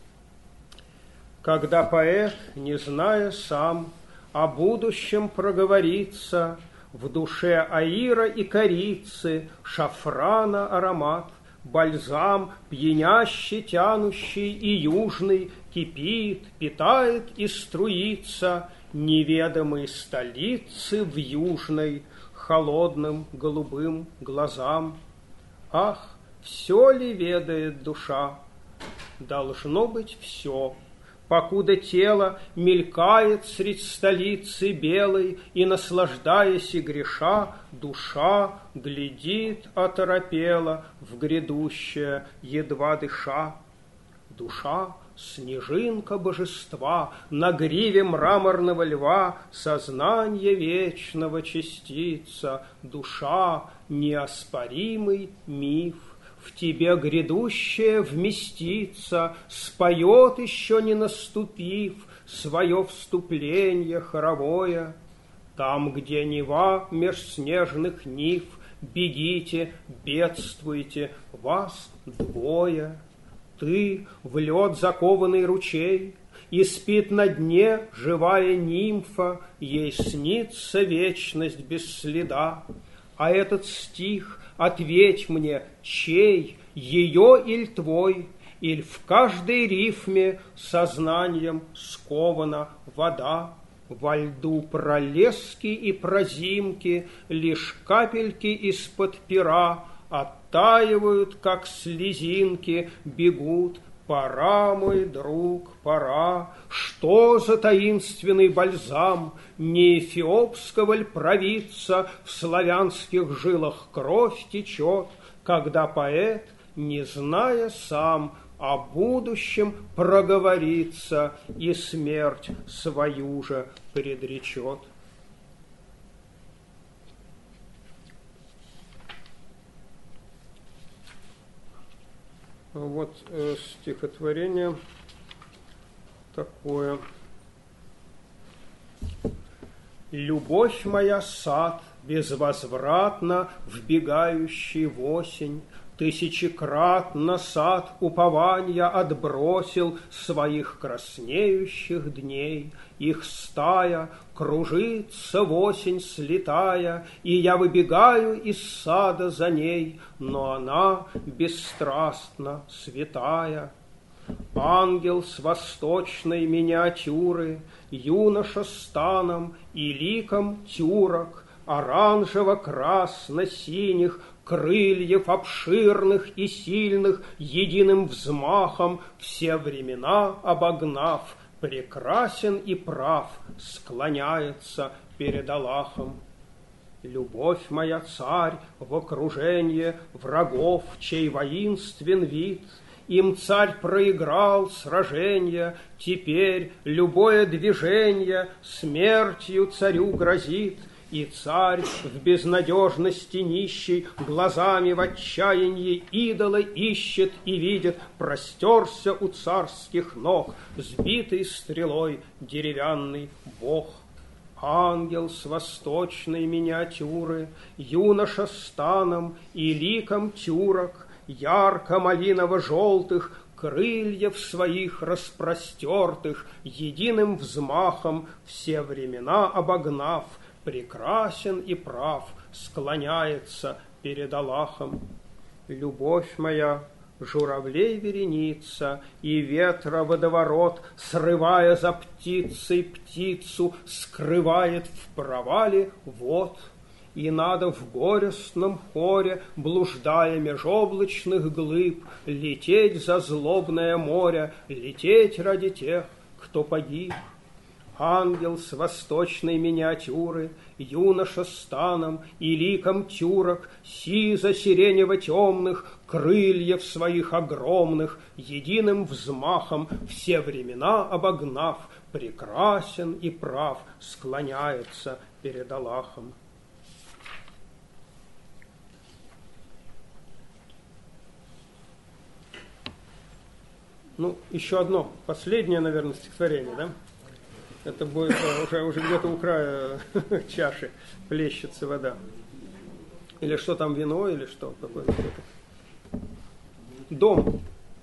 Speaker 2: Когда поэт, не зная сам, о будущем проговорится, в душе аира и корицы, шафрана аромат, бальзам, пьянящий, тянущий и южный, кипит, питает и струится неведомой столицы в южной, холодным голубым глазам. Ах, все ли ведает душа? Должно быть все, покуда тело мелькает средь столицы белой, и, наслаждаясь и греша, душа глядит оторопела в грядущее, едва дыша. Душа — снежинка божества, на гриве мраморного льва сознание вечного частица, душа — неоспоримый миф. В тебе грядущее вместится, споет, еще не наступив, свое вступление хоровое. Там, где Нева меж снежных нив, бегите, бедствуйте, вас двое. Ты в лед закованный ручей, и спит на дне живая нимфа, ей снится вечность без следа. А этот стих, ответь мне, чей, ее иль твой, иль в каждой рифме сознанием скована вода? Во льду пролески и прозимки, лишь капельки из-под пера оттаивают, как слезинки, бегут. Пора, мой друг, пора. Что за таинственный бальзам? Не эфиопского ль провидца в славянских жилах кровь течет, когда поэт, не зная сам, о будущем проговорится и смерть свою же предречет. Вот э, стихотворение такое. Любовь моя, сад, безвозвратно вбегающий в осень, тысячекратно сад упования отбросил своих краснеющих дней. Их стая кружится в осень слетая, и я выбегаю из сада за ней, но она бесстрастна, святая. Ангел с восточной миниатюры, юноша станом и ликом тюрок, оранжево-красно-синих крыльев обширных и сильных, единым взмахом, все времена обогнав, прекрасен и прав, склоняется перед Аллахом. Любовь моя, царь, в окруженье врагов, чей воинствен вид, им царь проиграл сражение, теперь любое движение смертью царю грозит. И царь в безнадежности нищий глазами в отчаянии идола ищет и видит, простерся у царских ног сбитый стрелой деревянный бог. Ангел с восточной миниатюры, юноша станом и ликом тюрок, ярко-малиново-желтых крыльев своих распростертых, единым взмахом все времена обогнав, прекрасен и прав, склоняется перед Аллахом. Любовь моя,
Speaker 4: журавлей вереница, и ветра водоворот, срывая за птицей птицу, скрывает в провале вод. И надо в горестном хоре, блуждая меж облачных глыб, лететь за злобное море, лететь ради тех, кто погиб. Ангел с восточной миниатюры, юноша с станом и ликом тюрок, сизо-сиренево-темных крыльев своих огромных, единым взмахом, все времена обогнав, прекрасен и прав, склоняется перед Аллахом. Ну, еще одно, последнее, наверное, стихотворение, да? Это будет уже, уже где-то у края чаши плещется вода. Или что там, вино, или что? Какое-то. Дом.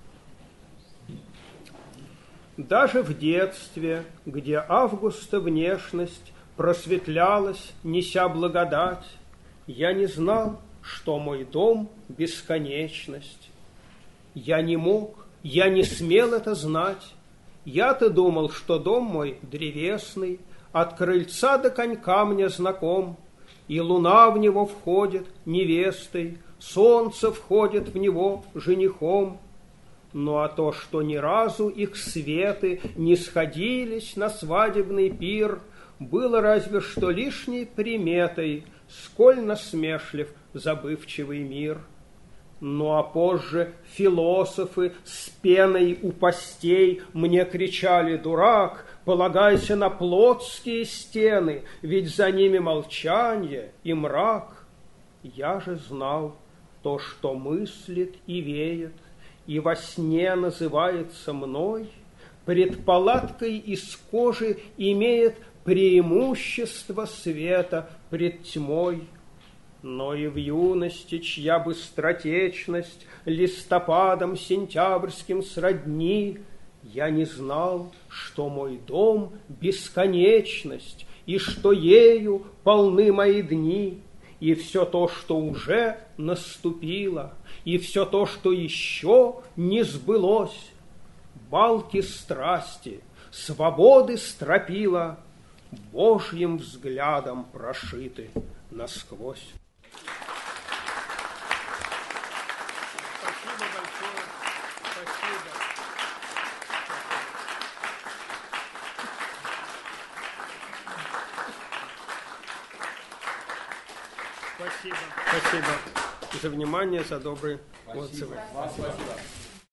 Speaker 4: Даже в детстве, где Августа внешность просветлялась, неся благодать, я не знал, что мой дом — бесконечность. Я не мог, я не смел это знать. Я-то думал, что дом мой древесный, от крыльца до конька мне знаком, и луна в него входит невестой, солнце входит в него женихом. Ну а то, что ни разу их светы не сходились на свадебный пир, было разве что лишней приметой, сколь насмешлив забывчивый мир. Ну а позже философы с пеной у постей мне кричали: «Дурак, полагайся на плотские стены, ведь за ними молчание и мрак». Я же знал то, что мыслит и веет, и во сне называется мной, пред палаткой из кожи имеет преимущество света пред тьмой. Но и в юности, чья быстротечность листопадом сентябрьским сродни, я не знал, что мой дом — бесконечность, и что ею полны мои дни, и все то, что уже наступило, и все то, что еще не сбылось. Балки страсти, свободы стропила, Божьим взглядом прошиты насквозь. Спасибо. Спасибо за внимание, за добрые отзывы.
Speaker 13: Спасибо.